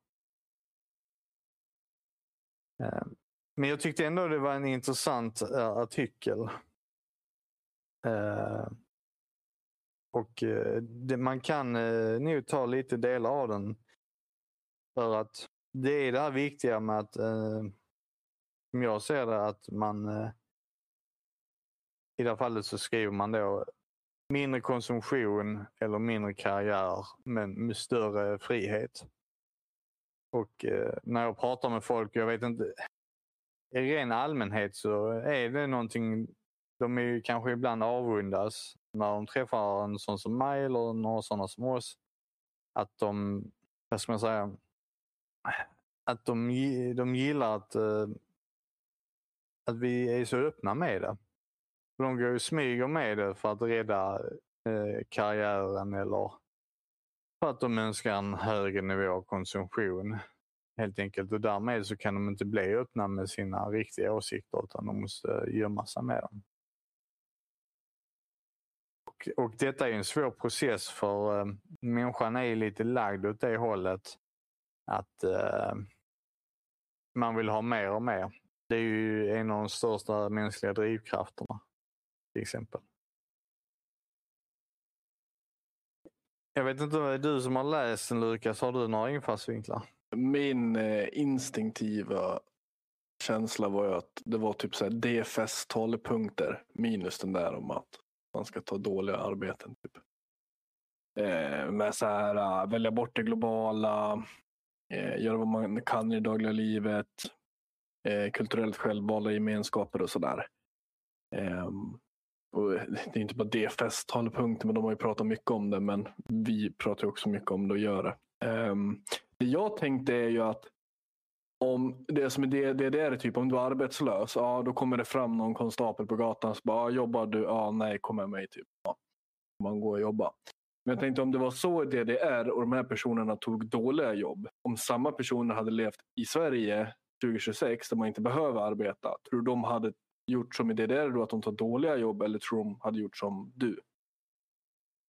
Speaker 3: Eh, men jag tyckte ändå det var en intressant eh, artikel. Uh, och uh, det, man kan uh, nu ta lite delar av den för att det är det här viktiga med att uh, som jag ser det att man uh, i det här fallet så skriver man då mindre konsumtion eller mindre karriär men med större frihet. Och uh, när jag pratar med folk, jag vet inte, i ren allmänhet så är det någonting. De är ju kanske ibland avundas när de träffar en sån som mig eller några sådana som oss. Att de, vad ska man säga, att de, de gillar att, att vi är så öppna med det. De går ju smyger med det för att rädda eh, karriären eller för att de önskar en högre nivå av konsumtion. Helt enkelt. Och därmed så kan de inte bli öppna med sina riktiga åsikter utan de måste gömma sig med dem. Och, och detta är en svår process för uh, människan är lite lagd åt det hållet att uh, man vill ha mer och mer. Det är ju en av de största mänskliga drivkrafterna till exempel. Jag vet inte vad du som har läst den, Lukas, har du några infallsvinklar?
Speaker 2: Min eh, instinktiva känsla var ju att det var typ så här D F S talepunkter minus den där om att man ska ta dåliga arbeten typ. Eh, med så här uh, välja bort det globala, eh, göra vad man kan i det dagliga livet, eh, kulturellt självvalda gemenskaper och sådär. Eh, och det är inte bara D F S talepunkter, men de har ju pratat mycket om det, men vi pratar också mycket om det och gör det. Eh, det jag tänkte är ju att om det som är det, det, det är typ om du är arbetslös, ja då kommer det fram någon konstapel på gatan så bara, jobbar du? Ja, nej, kom med mig typ. Ja, man går och jobbar. Men jag tänkte om det var så det det är och de här personerna tog dåliga jobb. Om samma personer hade levt i Sverige tjugo tjugosex där man inte behöver arbeta, tror de hade gjort som i det där då att de tar dåliga jobb eller tror de hade gjort som du?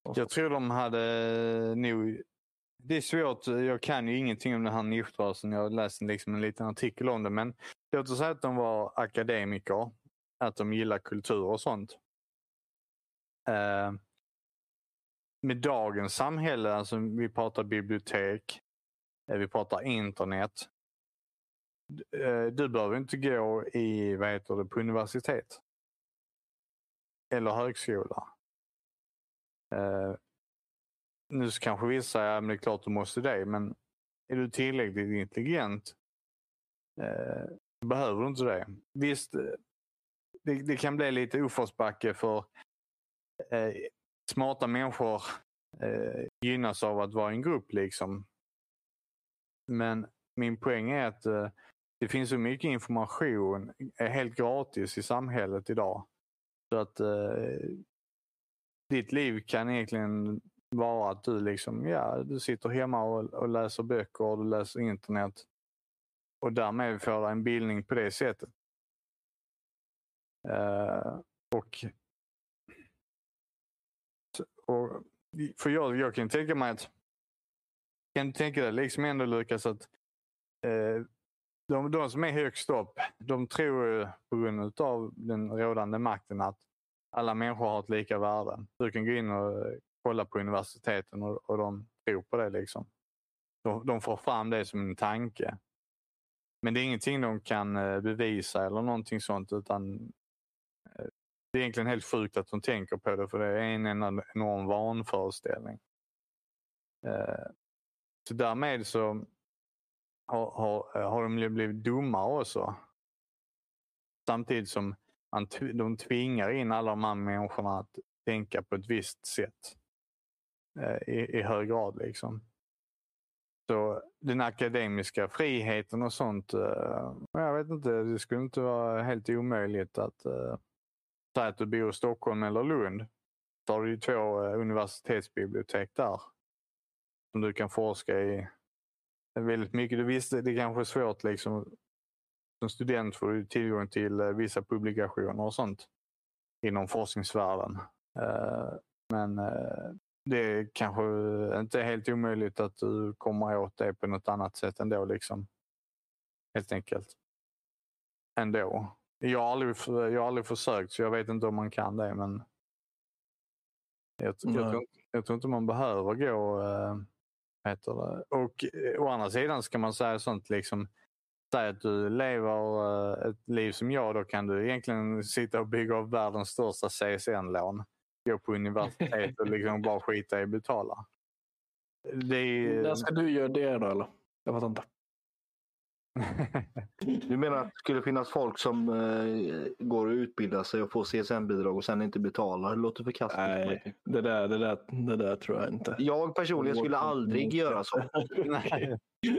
Speaker 3: Jag tror de hade nog... Det är svårt, jag kan ju ingenting om den här nischrörelsen. Jag har läst liksom en liten artikel om det. Men låt oss säga att de var akademiker. Att de gillar kultur och sånt. Eh, med dagens samhälle, alltså vi pratar bibliotek. Eh, vi pratar internet. Eh, du behöver inte gå i, vad heter det, på universitet. Eller högskola. Eh, nu kanske vissa säger att det är klart du måste det, men är du tillräckligt intelligent eh, behöver du inte det. Visst, det, det kan bli lite uppförsbacke för eh, smarta människor eh, gynnas av att vara i en grupp liksom. Men min poäng är att eh, det finns så mycket information är helt gratis i samhället idag. Så att eh, ditt liv kan egentligen vara att du liksom, ja, du sitter hemma och, och läser böcker och du läser internet. Och därmed får du en bildning på det sättet. Uh, och, och för jag, jag kan tänka mig att kan du tänka dig liksom ändå, Lukas, att uh, de, de som är högst upp, de tror på grund av den rådande makten att alla människor har ett lika värde. Du kan gå in och kolla på universiteten och, och de tror på det liksom. De, de får fram det som en tanke. Men det är ingenting de kan bevisa eller någonting sånt, utan det är egentligen helt sjukt att de tänker på det, för det är en enorm vanföreställning. Så därmed så har, har, har de blivit dummare också. Samtidigt som man, de tvingar in alla de här människorna att tänka på ett visst sätt. I, i hög grad liksom. Så den akademiska friheten och sånt, uh, jag vet inte, det skulle inte vara helt omöjligt att uh, säga att du bor i Stockholm eller Lund. Så har du ju två uh, universitetsbibliotek där som du kan forska i väldigt mycket. Du visste, det kanske är svårt liksom, som student får du tillgång till uh, vissa publikationer och sånt inom forskningsvärlden. Uh, men uh, det är kanske inte helt omöjligt att du kommer åt det på något annat sätt ändå liksom. Helt enkelt. Ändå. Jag har aldrig, jag har aldrig försökt, så jag vet inte om man kan det, men jag, jag, tror, jag tror inte man behöver gå äh, heter det. Och äh, å andra sidan ska man säga sånt liksom, säga att du lever äh, ett liv som jag, då kan du egentligen sitta och bygga av världens största C S N-lån. Gå på universitet och liksom bara skita i betala. Det är...
Speaker 2: När ska du göra det då, eller? Jag vet inte.
Speaker 1: Du menar att det skulle finnas folk som eh, går och utbildar sig och får C S N-bidrag och sen inte betalar? Det låter förkastligt.
Speaker 2: Nej, det där, det, där, det där tror jag inte.
Speaker 1: Jag personligen skulle aldrig göra så.
Speaker 3: Nej.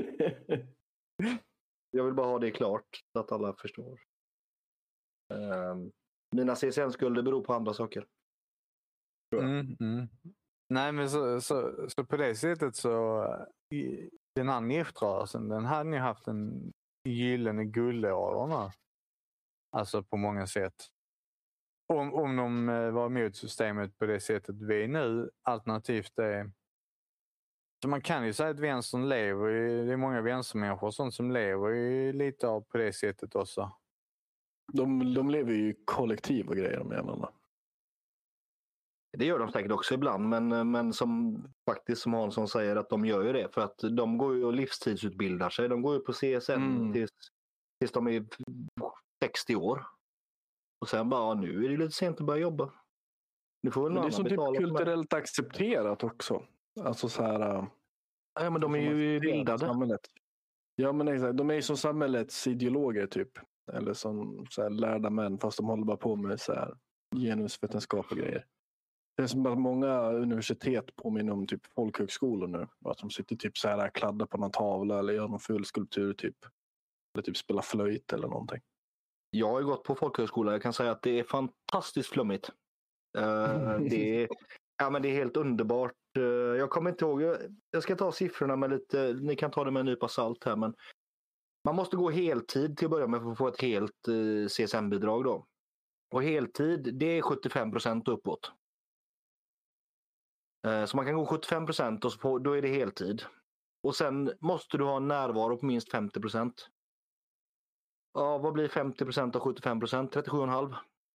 Speaker 1: Jag vill bara ha det klart så att alla förstår. Um, mina C S N-skulder beror på andra saker.
Speaker 3: Mm, mm. Nej, men så, så, så på det sättet så i, den här niftrörelsen, den hade ni haft en gyllene guldårorna. Alltså på många sätt. Om, om de var emot systemet på det sättet vi är nu, alternativt det. Så man kan ju säga att vänstern lever i, det är många vänstermänniskor och sånt som lever i lite av på det sättet också.
Speaker 2: De, de lever ju kollektiv och grejer med varandra.
Speaker 1: Det gör de säkert också ibland, men, men som faktiskt som Hansson säger att de gör ju det för att de går ju och livstidsutbildar sig. De går ju på C S N mm. tills, tills de är sextio år. Och sen bara, nu är det lite sent att börja jobba. Nu får
Speaker 2: det är så typ kulturellt
Speaker 1: med.
Speaker 2: accepterat också. Alltså så här...
Speaker 1: Ja, men de är ju bildade.
Speaker 2: Samhället. Ja, men exakt. De är ju som samhällets ideologer typ. Eller som så här, lärda män, fast de håller bara på med så här genusvetenskap och grejer. Det är som att många universitet påminner om typ folkhögskolor nu. Att de sitter typ så här kladdar på någon tavla eller gör någon full skulptur typ. Eller typ spela flöjt eller någonting.
Speaker 1: Jag har ju gått på folkhögskola. Jag kan säga att det är fantastiskt flummigt. Uh, det, är, ja, men det är helt underbart. Uh, jag kommer inte ihåg. Jag, jag ska ta siffrorna med lite. Ni kan ta det med en nypa salt här. Men man måste gå heltid till att börja med för att få ett helt uh, C S N-bidrag då. Och heltid, det är sjuttiofem procent uppåt. Eh, så man kan gå sjuttiofem procent och så på, då är det heltid. Och sen måste du ha en närvaro på minst femtio procent. Ja, vad blir femtio procent av sjuttiofem procent? trettiosju komma fem.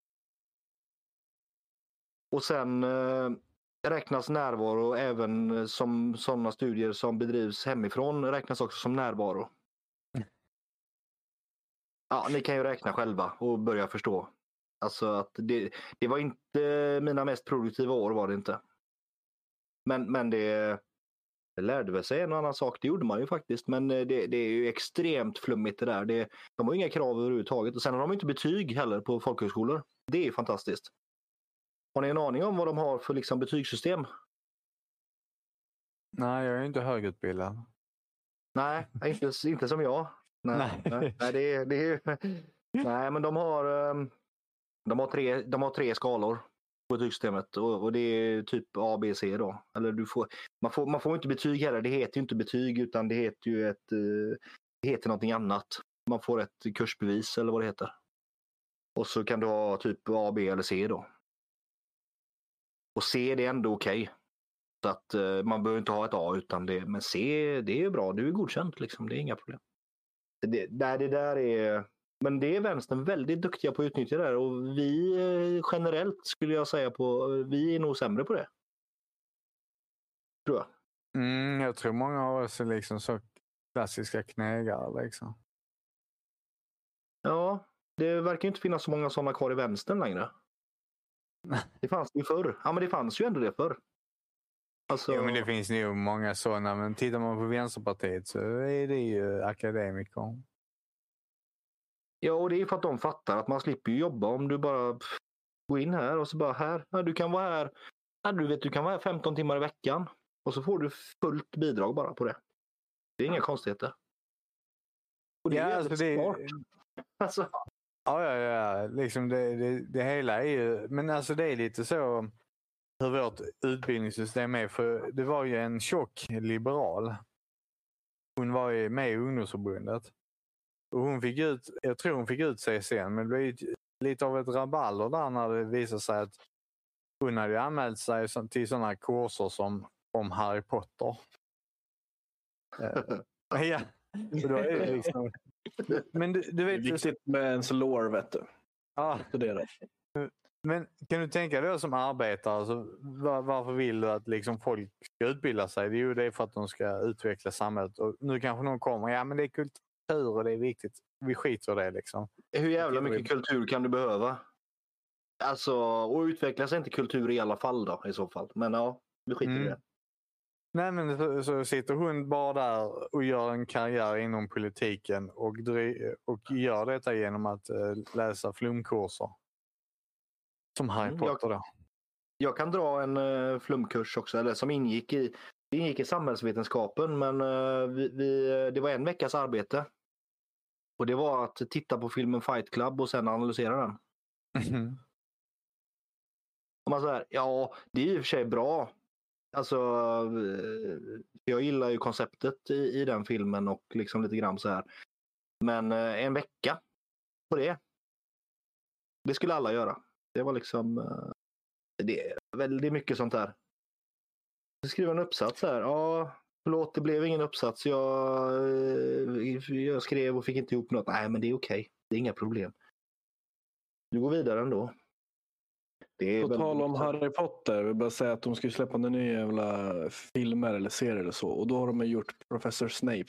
Speaker 1: Och sen eh, räknas närvaro även som sådana studier som bedrivs hemifrån räknas också som närvaro. Ja, ni kan ju räkna själva och börja förstå. Alltså att det, det var inte mina mest produktiva år var det inte. Men, men det, det lärde väl sig en annan sak. Det gjorde man ju faktiskt. Men det, det är ju extremt flummigt det där. Det, de har inga krav överhuvudtaget. Och sen har de inte betyg heller på folkhögskolor. Det är fantastiskt. Har ni en aning om vad de har för liksom betygssystem?
Speaker 3: Nej, jag är inte högutbildad.
Speaker 1: Nej, inte, inte som jag. Nej,
Speaker 3: Nej.
Speaker 1: nej, nej, det är, det är, nej men de har, de har, tre, de har tre skalor på betygssystemet och, och det är typ A, B, C då. Eller du får, man, får, man får inte betyg heller, det heter ju inte betyg utan det heter ju ett, det heter någonting annat. Man får ett kursbevis eller vad det heter. Och så kan du ha typ A, B eller C då. Och C det är ändå okej. Okay. Så att uh, man behöver inte ha ett A utan det, men C det är ju bra, du är godkänt liksom, det är inga problem. Det, där, det där är, men det är vänstern väldigt duktiga på att utnyttja det där och vi uh, generellt skulle jag säga på, uh, vi är nog sämre på det. Tror jag.
Speaker 3: Mm, jag tror många av oss är liksom så klassiska knägare liksom.
Speaker 1: Ja, det verkar inte finnas så många sådana kvar i vänstern längre. Det fanns ju förr. Ja, men det fanns ju ändå det förr. Alltså...
Speaker 3: Jo, men det finns nog många sådana. Men tittar man på Vänsterpartiet så är det ju akademiker.
Speaker 1: Ja, och det är för att de fattar att man slipper ju jobba om du bara går in här och så bara här. Ja, du kan vara här. Ja, du vet, du kan vara här femton timmar i veckan. Och så får du fullt bidrag bara på det. Det är inga konstigheter. Och det är
Speaker 3: ja,
Speaker 1: alltså
Speaker 3: alltså det...
Speaker 1: smart. Alltså...
Speaker 3: Ja, ja, ja. Liksom det, det, det hela är ju... Men alltså det är lite så hur vårt utbildningssystem är. För det var ju en tjock liberal. Hon var ju med i ungdomsförbundet. Och hon fick ut, jag tror hon fick ut sig sen. Men det blev lite av ett rabalder där när det visade sig att hon hade anmält sig till sådana kurser som om Harry Potter. Ja, så då är det liksom... Men du, du vet,
Speaker 2: det är viktigt med ens lore, vet du.
Speaker 3: Ja.
Speaker 2: Studera.
Speaker 3: Men kan du tänka dig som arbetare, alltså, var, varför vill du att liksom folk ska utbilda sig? Det är ju det för att de ska utveckla samhället. Och nu kanske någon kommer, ja men det är kultur och det är viktigt. Vi skiter i det liksom.
Speaker 1: Hur jävla mycket kultur kan du behöva? Alltså, och utvecklas inte kultur i alla fall då i så fall. Men ja, vi skiter mm. i det.
Speaker 3: Nej, men så, så sitter hon bara där och gör en karriär inom politiken och, och gör detta genom att uh, läsa flumkurser. Som Harry Potter då.
Speaker 1: Jag, jag kan dra en uh, flumkurs också, eller som ingick i, ingick i samhällsvetenskapen, men uh, vi, vi, det var en veckas arbete. Och det var att titta på filmen Fight Club och sen analysera den.
Speaker 3: Mm-hmm.
Speaker 1: Och man säger, ja, det är i och för sig bra. Alltså, jag gillar ju konceptet i, i den filmen och liksom lite grann så här. Men en vecka på det. Det skulle alla göra. Det var liksom, det är väldigt mycket sånt där. Jag skrev en uppsats här. Ja, förlåt, det blev ingen uppsats. Jag, jag skrev och fick inte ihop något. Nej, men det är okej. Det är inga problem. Du går vidare ändå. Det
Speaker 2: På tal om Harry Potter, jag vill bara säga att de ska släppa en ny jävla filmer eller serier eller så. Och då har de gjort Professor Snape.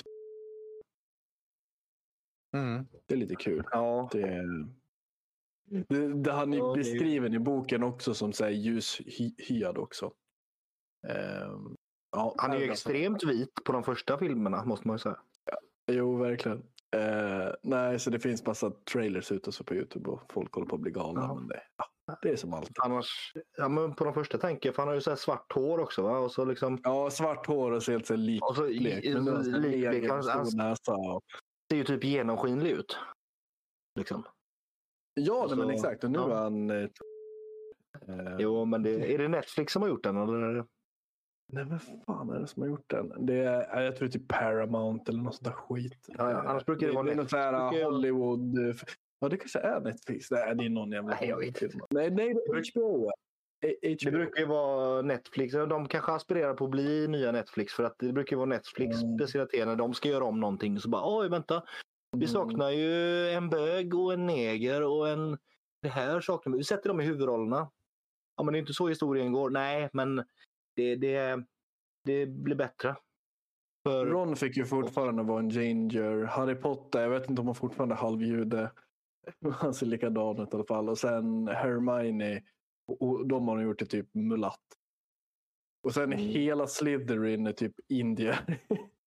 Speaker 3: Mm.
Speaker 2: Det är lite kul.
Speaker 1: Ja.
Speaker 2: Det, det, det han är
Speaker 1: ja,
Speaker 2: beskriven det... i boken också som så här ljushyad också. Um, ja,
Speaker 1: han är ju extremt vit på de första filmerna, måste man ju säga.
Speaker 2: Ja, jo, verkligen. Uh, nej, så det finns massa trailers ute så på YouTube och folk håller på att bli galna. Ja. Men det, ja, det är som alltid.
Speaker 1: Annars, ja, men på de första tänker jag, för han har ju så här svart hår också, va? Och så liksom...
Speaker 2: Ja, svart hår och så helt så lik. Och så
Speaker 1: lik, lik, han, han ser ju typ genomskinlig ut. Liksom.
Speaker 2: Ja, så, men exakt. Och nu ja. är han... Eh,
Speaker 1: jo, men det, är det Netflix som har gjort den? Eller?
Speaker 2: Nej, men fan är det som har gjort den? Det är, jag tror det är typ Paramount eller något sånt där skit.
Speaker 1: Ja, ja. Annars brukar det, det vara
Speaker 2: något så här Hollywood... Ja, det kanske är Netflix. Nej, det är någon jävla...
Speaker 1: Nej, jag vet inte.
Speaker 2: Nej, nej, det är H B O.
Speaker 1: Det brukar ju vara Netflix. De kanske aspirerar på att bli nya Netflix. För att det brukar vara Netflix
Speaker 2: Mm.
Speaker 1: specialitet när de ska göra om någonting. Så bara, oj vänta. Vi saknar ju en bög och en neger och en... Det här saknar vi. Vi sätter dem i huvudrollerna. Ja, men det är inte så historien går. Nej, men det, det, det blir bättre. För...
Speaker 2: Ron fick ju fortfarande vara en ginger. Harry Potter, jag vet inte om han fortfarande är halvjude. Han ser likadan ut i alla fall. Och sen Hermione, och de har gjort det typ mulatt. Och sen mm. hela Slytherin är typ indier.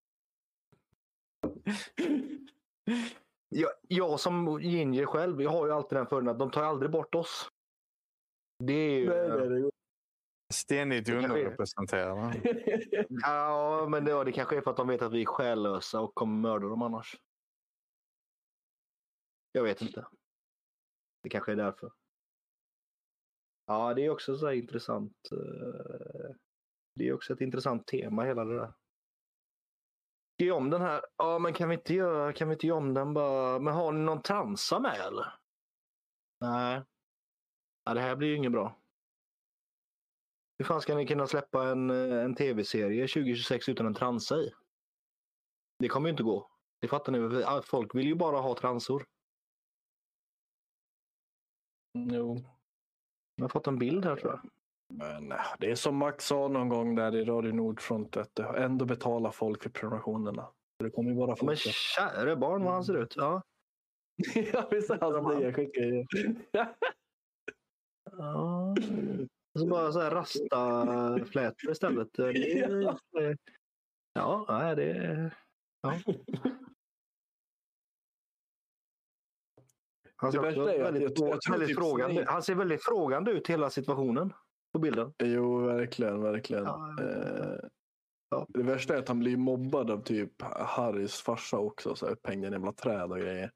Speaker 1: jag, jag som ginger själv, jag har ju alltid den fördelen att de tar aldrig bort oss. Det är ju...
Speaker 2: Nej, nej, det är...
Speaker 3: Ständigt underrepresenterade.
Speaker 1: Ja, men det, det kanske är för att de vet att vi är själlösa och kommer mörda dem annars. Jag vet inte. Det kanske är därför. Ja, det är också så här intressant. Det är också ett intressant tema hela det där. Ska jag om den här? Ja, men kan vi inte göra, kan vi inte göra om den bara? Men har ni någon transa med eller? Nej. Ja, det här blir ju inget bra. Hur fan ska ni kunna släppa en, en tv-serie tjugo tjugosex utan en transa i? Det kommer ju inte gå. Det fattar ni. Folk vill ju bara ha transor.
Speaker 2: Jo.
Speaker 1: Jag har fått en bild här tror jag.
Speaker 2: Men det är som Max sa någon gång där i Radio Nordfront att ändå betala folk för prenumerationerna. Det kommer ju bara
Speaker 1: men kära barn vad han ser ut. Ja.
Speaker 2: Ja, visst är alltså det jag skickar ju.
Speaker 1: Ja. Så bara så här rasta flätor istället. Det är, ja, nej det är... Ja. Han ser, väldigt, väldigt, jag, jag väldigt frågande. Han ser väldigt frågande ut hela situationen på bilden.
Speaker 2: Jo, verkligen, verkligen. Ja, eh, ja. Det värsta är att han blir mobbad av typ Harrys farsa också. Så upphängd i en jävla träd och grejer.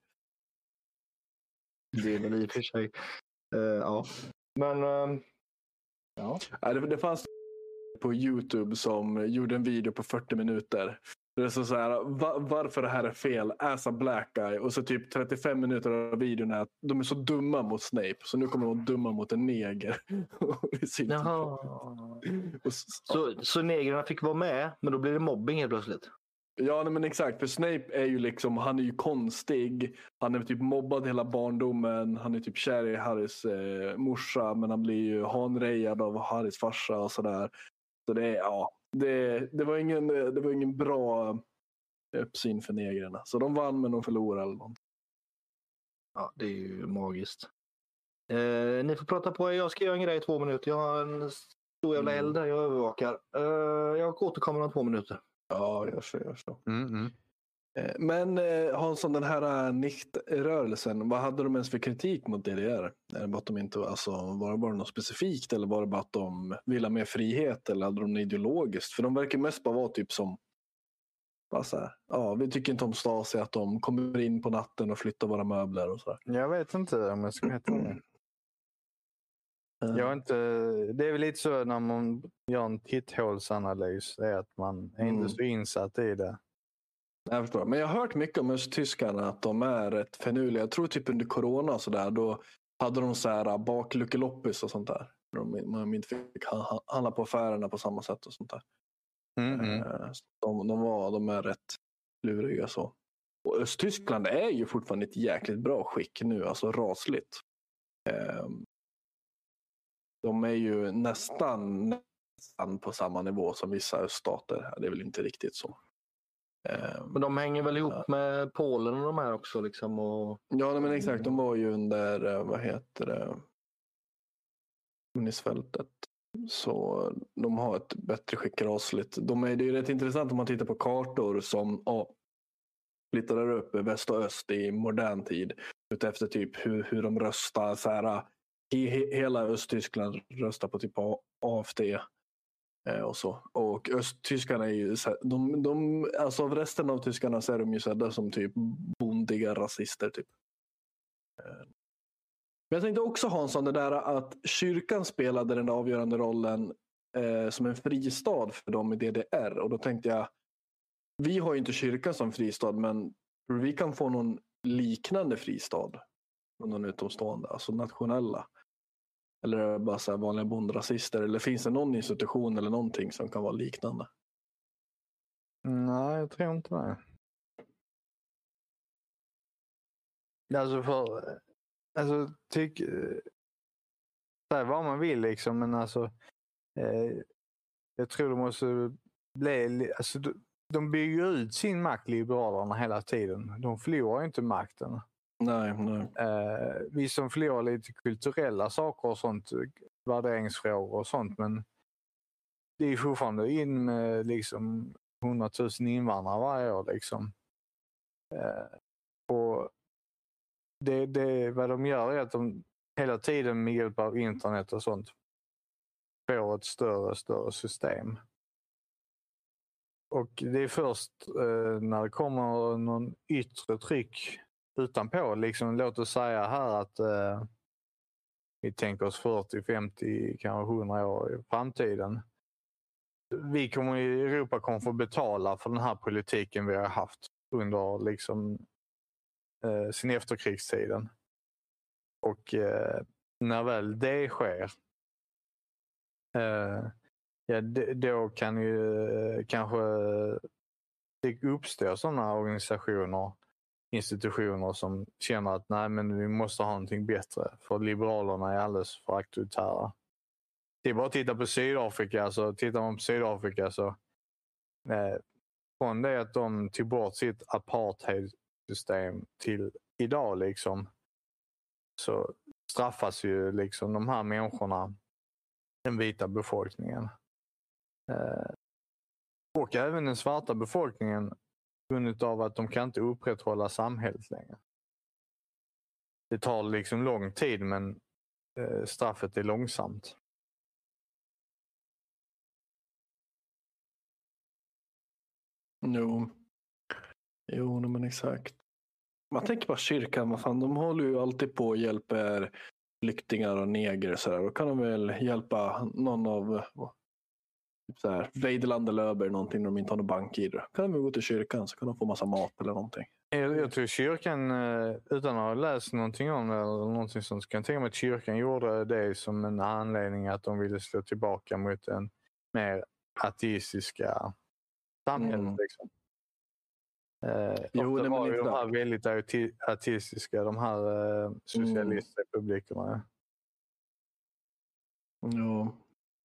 Speaker 1: Det är väl i och för sig. Uh, ja. Men... Uh,
Speaker 2: ja. Det, det fanns på YouTube som gjorde en video på fyrtio minuter. Det är så, så här, var, varför det här är fel, as a black guy. Och så typ trettiofem minuter av videon är att de är så dumma mot Snape. Så nu kommer de vara dumma mot en neger.
Speaker 1: Jaha. Så, så, så negrarna fick vara med, men då blir det mobbing helt plötsligt.
Speaker 2: Ja, nej, men exakt. För Snape är ju liksom, han är ju konstig. Han är typ mobbad hela barndomen. Han är typ kär i Harrys eh, morsa, men han blir ju hanrejad av Harrys farsa och sådär. Så det är, ja. Det, det, var ingen, det var ingen bra uppsyn för negrarna. Så de vann men de förlorade eller något.
Speaker 1: Ja, det är ju magiskt. Eh, ni får prata på. Jag ska göra en grej i två minuter. Jag har en stor jävla eld där jag övervakar. Eh, jag återkommer om två minuter.
Speaker 2: Ja, gör så, gör så.
Speaker 3: Mm, mm.
Speaker 2: Eh, men eh, Hansson, den här uh, Nicht-rörelsen, vad hade de ens för kritik mot D D R? Är det bara att de inte, alltså, var det bara något specifikt eller var det bara att de ville ha mer frihet eller hade de ideologiskt? För de verkar mest bara vara typ som bara så här, ja, vi tycker inte om Stasi att de kommer in på natten och flyttar våra möbler och så här.
Speaker 3: Jag vet inte om jag ska heta det. Jag är inte, det är väl lite så när man gör en titthålsanalys, det är att man är inte
Speaker 2: Mm.
Speaker 3: så insatt i det.
Speaker 2: Jag förstår. Men jag har hört mycket om östtyskarna att de är rätt finurliga. Jag tror typ under corona och sådär, då hade de så här bakluckeloppis och sånt där. De, man inte fick handla på affärerna på samma sätt och sånt där.
Speaker 3: Mm, mm.
Speaker 2: De, de, var, de är rätt luriga så. Och Östtyskland är ju fortfarande ett jäkligt bra skick nu, alltså rasligt. De är ju nästan, nästan på samma nivå som vissa öststater. Det är väl inte riktigt så.
Speaker 1: Men de hänger väl ihop med Polen och de här också liksom och...
Speaker 2: Ja, men exakt, de var ju under, vad heter det, Minnesfältet. Så de har ett bättre skick rasligt. De är, det är ju rätt intressant om man tittar på kartor som ja, splittrar upp väst och öst i modern tid. Utefter typ hur, hur de röstar. Så här, i hela Östtyskland röstar på typ A F D. Och så. Och östtyskarna är ju de, de, alltså av resten av tyskarna så är de ju sedda som typ bondiga rasister typ. Men jag tänkte också Hansson det där att kyrkan spelade den avgörande rollen eh, som en fristad för dem i D D R, och då tänkte jag, vi har ju inte kyrkan som fristad, men vi kan få någon liknande fristad från någon utomstående, alltså nationella. Eller är det bara så här vanliga bondrasister? Eller finns det någon institution eller någonting som kan vara liknande?
Speaker 3: Nej, jag tror inte det. Alltså för... Alltså, tyck... Säg vad man vill liksom, men alltså... Eh, jag tror det måste bli... Alltså, de bygger ut sin makt, liberalerna, hela tiden. De förlorar inte makten.
Speaker 2: Nej, nej.
Speaker 3: Eh, vi som förlorar lite kulturella saker och sånt, värderingsfrågor och sånt, men det är fortfarande in med liksom hundratusen invandrare varje år liksom. Eh, och det, det, vad de gör är att de hela tiden med hjälp av internet och sånt får ett större större system. Och det är först eh, när det kommer någon yttre tryck utanpå, liksom låt oss säga här att eh, vi tänker oss fyrtio, femtio, kanske hundra år i framtiden. Vi kommer i Europa kommer få betala för den här politiken vi har haft under liksom eh, sin efterkrigstiden. Och eh, när väl det sker eh, ja, d- då kan ju eh, kanske det uppstå sådana organisationer, institutioner som känner att nej, men vi måste ha någonting bättre för liberalerna är alldeles för auktoritära. Det är bara att titta på Sydafrika, så tittar man på Sydafrika så eh, från det att de tog bort sitt apartheidsystem till idag liksom, så straffas ju liksom de här människorna, den vita befolkningen. Eh, och även den svarta befolkningen grund av att de kan inte upprätthålla samhället längre. Det tar liksom lång tid, men eh, straffet är långsamt.
Speaker 2: Jo. Jo, men exakt. Man tänker på kyrkan, vad fan, de håller ju alltid på och hjälper flyktingar och negrer så där. Då kan de väl hjälpa någon av typ så här Vejdeland eller Öber, någonting när de inte har någon bank-id. Då kan de väl gå till kyrkan så kan de få massa mat eller någonting.
Speaker 3: Jag, jag tror kyrkan, utan att ha läst någonting om det eller någonting sånt, så kan jag tänka mig att kyrkan gjorde det som en anledning att de ville slå tillbaka mot en mer ateistiska samhället. Mm. Liksom. Eh, jo, det var ju de här väldigt ateistiska, de här eh, socialistrepublikerna.
Speaker 2: Ja.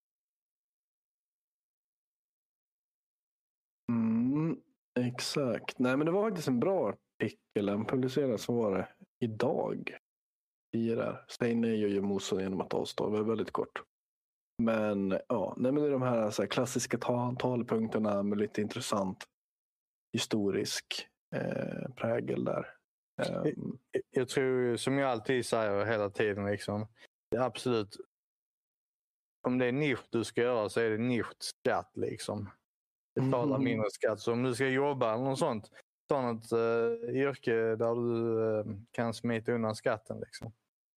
Speaker 2: Mm, exakt. Nej, men det var faktiskt en bra artikel. Den publicerades, som var det idag. I där. Säg nej och gör motstånd genom att avstå. Det var väldigt kort. Men ja, nej, men det är de här, så här klassiska tal- talpunkterna med lite intressant historisk eh, prägel där. Um,
Speaker 3: jag, jag tror, som jag alltid säger hela tiden, liksom, det är absolut, om det är nift du ska göra så är det nift-skatt liksom. Betala mm. mindre skatt. Så om du ska jobba eller något sånt, ta något uh, yrke där du uh, kan smita undan skatten liksom.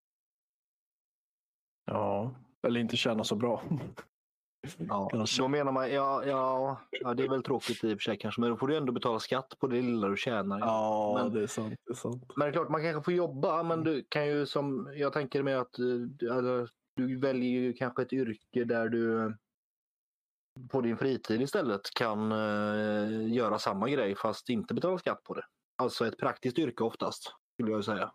Speaker 2: Ja, eller inte känna så bra.
Speaker 1: Ja, då menar man, ja, ja, ja, det är väl tråkigt i och för sig kanske, men då får du ändå betala skatt på det lilla du tjänar.
Speaker 2: Ja,
Speaker 1: men,
Speaker 2: det är sant, det är sant.
Speaker 1: Men det är klart, man kanske får jobba, men du kan ju, som jag tänker mig att alltså, du väljer ju kanske ett yrke där du på din fritid istället kan uh, göra samma grej fast inte betala skatt på det. Alltså ett praktiskt yrke oftast, skulle jag säga.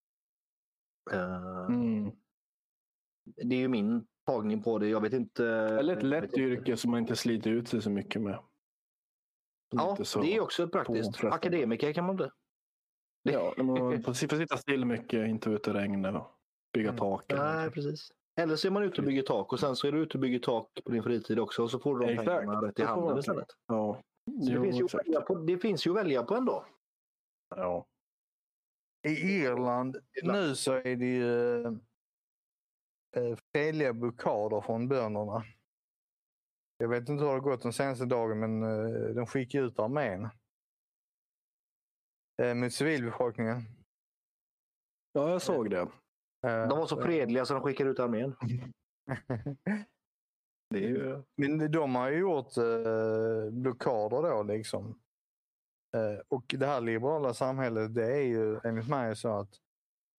Speaker 1: Uh, mm. Det är ju min tagning på det. Jag vet inte.
Speaker 2: Eller ett lätt yrke som man inte sliter ut sig så mycket med.
Speaker 1: Ja, det är också praktiskt. Akademiker kan man bli.
Speaker 2: Ja, man får sitta still mycket, inte ute i regnet och bygga mm. tak.
Speaker 1: Nej, precis. Eller så är man ute och bygger tak och sen så är du ute och bygger tak på din fritid också och så får du de pengarna rätt i handen istället.
Speaker 2: Ja.
Speaker 1: Jo, det, finns ju välja på, det finns ju att välja på ändå.
Speaker 2: Ja.
Speaker 3: I Irland nu så är det ju eh, fredliga blockader från bönderna. Jag vet inte hur det har gått den senaste dagen, men eh, de skickar ut armén eh, mot civilbefolkningen.
Speaker 2: Ja, jag såg det.
Speaker 1: De var så fredliga så de skickar ut armén.
Speaker 3: Det är ju... Men de har ju gjort eh, blockader då liksom. Eh, och det här liberala samhället, det är ju enligt mig så att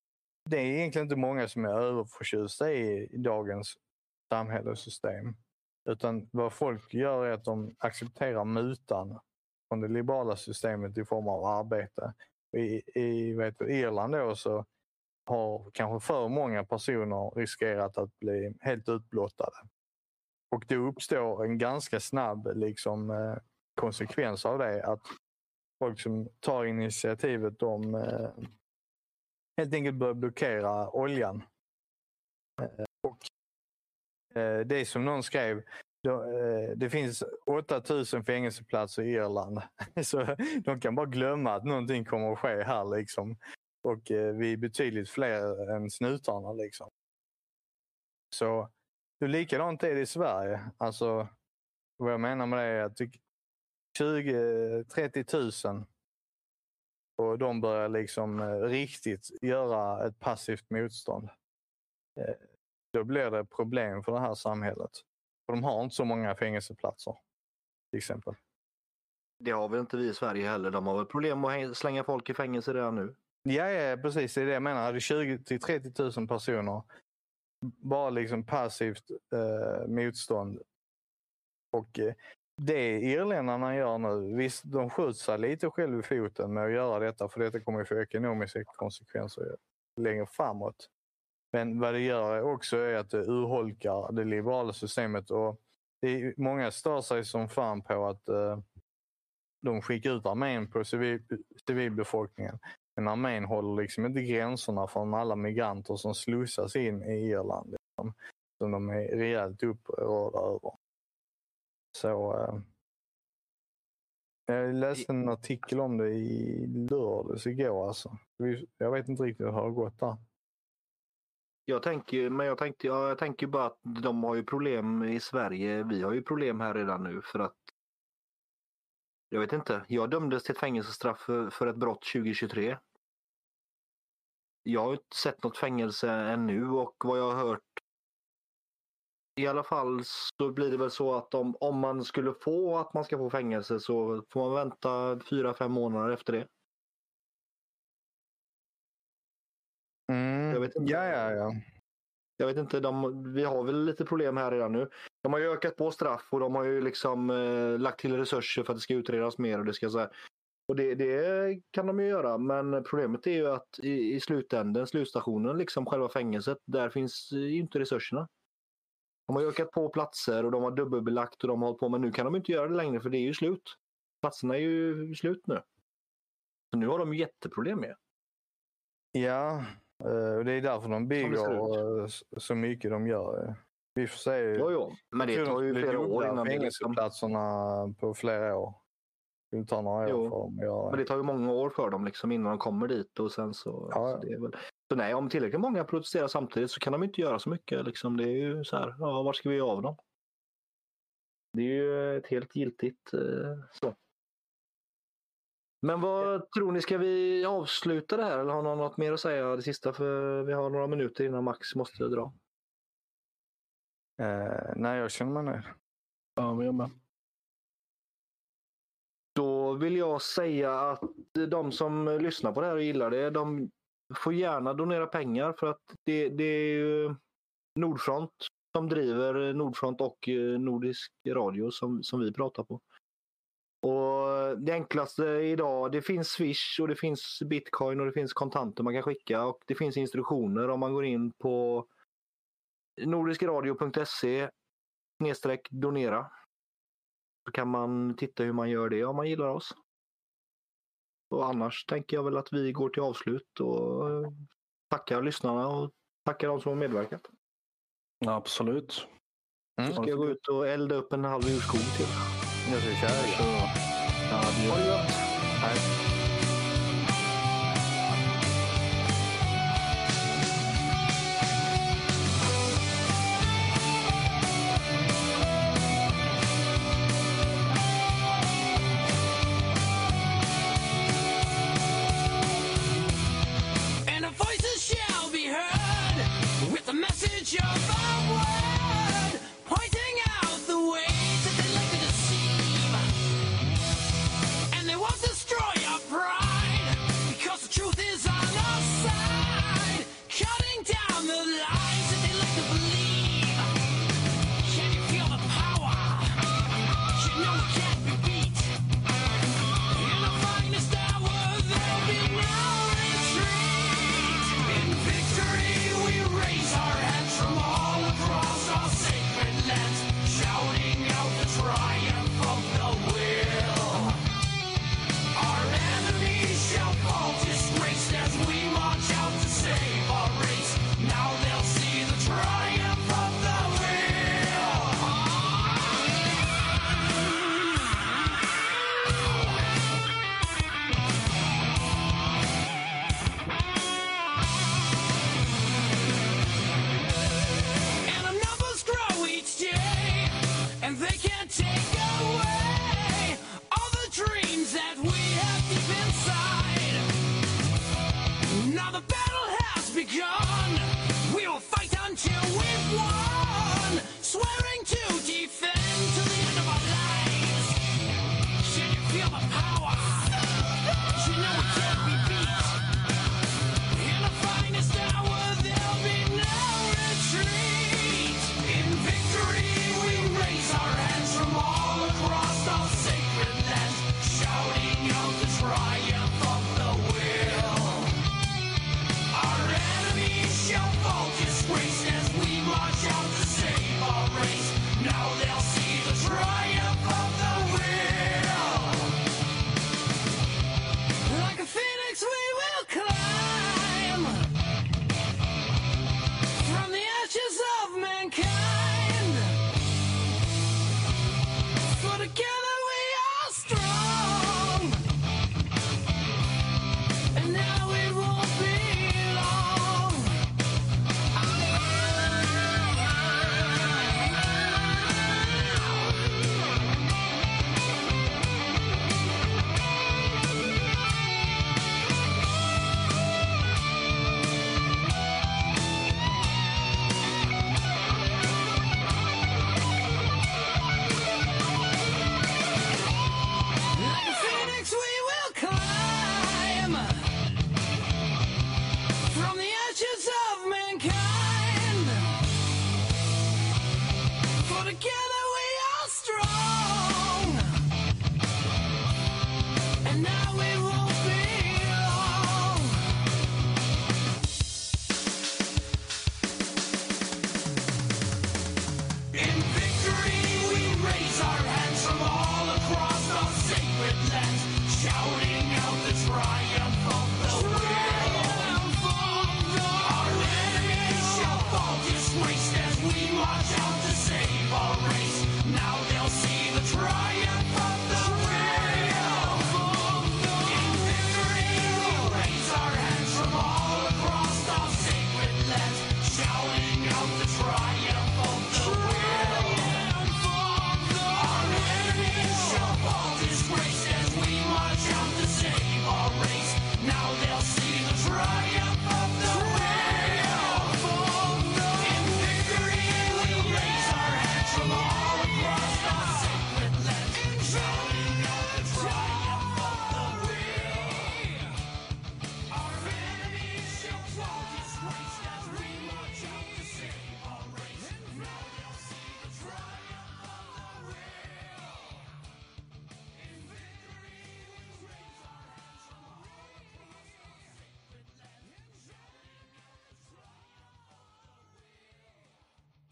Speaker 3: det är egentligen inte många som är överförtjusta i, i dagens samhällssystem. Utan vad folk gör är att de accepterar mutan från det liberala systemet i form av arbete. I, i vet du, Irland då så har kanske för många personer riskerat att bli helt utblottade. Och det uppstår en ganska snabb liksom, eh, konsekvens av det. Att folk som tar initiativet de eh, helt enkelt börjar blockera oljan. Eh, och eh, det är som någon skrev, då, eh, det finns åtta tusen fängelseplatser i Irland. Så de kan bara glömma att någonting kommer att ske här liksom. Och eh, vi är betydligt fler än snutarna liksom. Så hur likadant är det i Sverige? Alltså vad jag menar med det är att tjugo till trettio tusen och de börjar liksom eh, riktigt göra ett passivt motstånd. Eh, då blir det problem för det här samhället. För de har inte så många fängelseplatser till exempel.
Speaker 1: Det har väl inte vi i Sverige heller. De har väl problem med att slänga folk i fängelse redan nu.
Speaker 3: Ja, ja precis. Det är det jag menar. Det är tjugo till trettio tusen personer. Bara liksom passivt eh, motstånd. Och eh, det irländarna gör nu, visst de skjuter sig lite själv i foten med att göra detta. För detta kommer att få ekonomiska konsekvenser längre framåt. Men vad det gör också är att det urholkar det liberala systemet. Och det är, många stör sig som fan på att eh, de skickar ut armén på civil, civilbefolkningen. Men armén håller liksom inte gränserna från alla migranter som slussas in i Irland. Liksom, som de är rejält upprörda över. Så eh, jag läste en artikel om det i lördags igår. Alltså. Jag vet inte riktigt hur det har gått där.
Speaker 1: Jag tänker, men jag tänkte, jag tänker bara att de har ju problem i Sverige. Vi har ju problem här redan nu för att jag vet inte. Jag dömdes till ett fängelsestraff för, för ett brott tjugo tjugotre. Jag har inte sett något fängelse ännu och vad jag har hört i alla fall så blir det väl så att om, om man skulle få att man ska få fängelse så får man vänta fyra, fem månader efter det.
Speaker 3: Mm.
Speaker 1: Jag vet inte.
Speaker 3: Ja, ja, ja.
Speaker 1: Jag vet inte, de, vi har väl lite problem här redan nu. De har ju ökat på straff och de har ju liksom eh, lagt till resurser för att det ska utredas mer och det ska så här. Och det, det kan de ju göra, men problemet är ju att i, i slutänden, slutstationen, liksom själva fängelset, där finns ju inte resurserna. De har ju ökat på platser och de har dubbelbelagt och de har hållit på, men nu kan de inte göra det längre för det är ju slut. Platserna är ju slut nu. Så nu har de jätteproblem med.
Speaker 3: Ja, och det är därför de bygger så mycket de gör. Vi får se.
Speaker 1: Jo, jo. Men det tar ju flera år innan
Speaker 3: fängelseplatserna på flera år. Det tar några
Speaker 1: jo.
Speaker 3: år för dem att göra.
Speaker 1: Men det tar ju många år för dem liksom innan de kommer dit och sen så,
Speaker 3: ja,
Speaker 1: så det är väl. Så nej, om tillräckligt många protesterar samtidigt så kan de inte göra så mycket liksom. Det är ju så här, ja, var ska vi göra av dem? Det är ju ett helt giltigt eh, så. Men vad ja. tror ni, ska vi avsluta det här eller har någon något mer att säga det sista, för vi har några minuter innan Max måste dra.
Speaker 3: Eh, nej, jag känner mig nöjd.
Speaker 2: Ja, vi är med.
Speaker 1: Då vill jag säga att de som lyssnar på det här och gillar det, de får gärna donera pengar för att det, det är ju Nordfront som driver Nordfront och Nordisk Radio som, som vi pratar på. Och det enklaste idag, det finns Swish och det finns Bitcoin och det finns kontanter man kan skicka och det finns instruktioner om man går in på nordiskradio punkt se snedstreck donera. Så kan man titta hur man gör det om man gillar oss. Och annars tänker jag väl att vi går till avslut och tackar lyssnarna och tackar de som har medverkat.
Speaker 2: Absolut.
Speaker 1: Mm. Så ska jag gå ut och elda upp en halv urskog till.
Speaker 3: Jag ska köra.
Speaker 1: Ha det gott.
Speaker 3: Hej.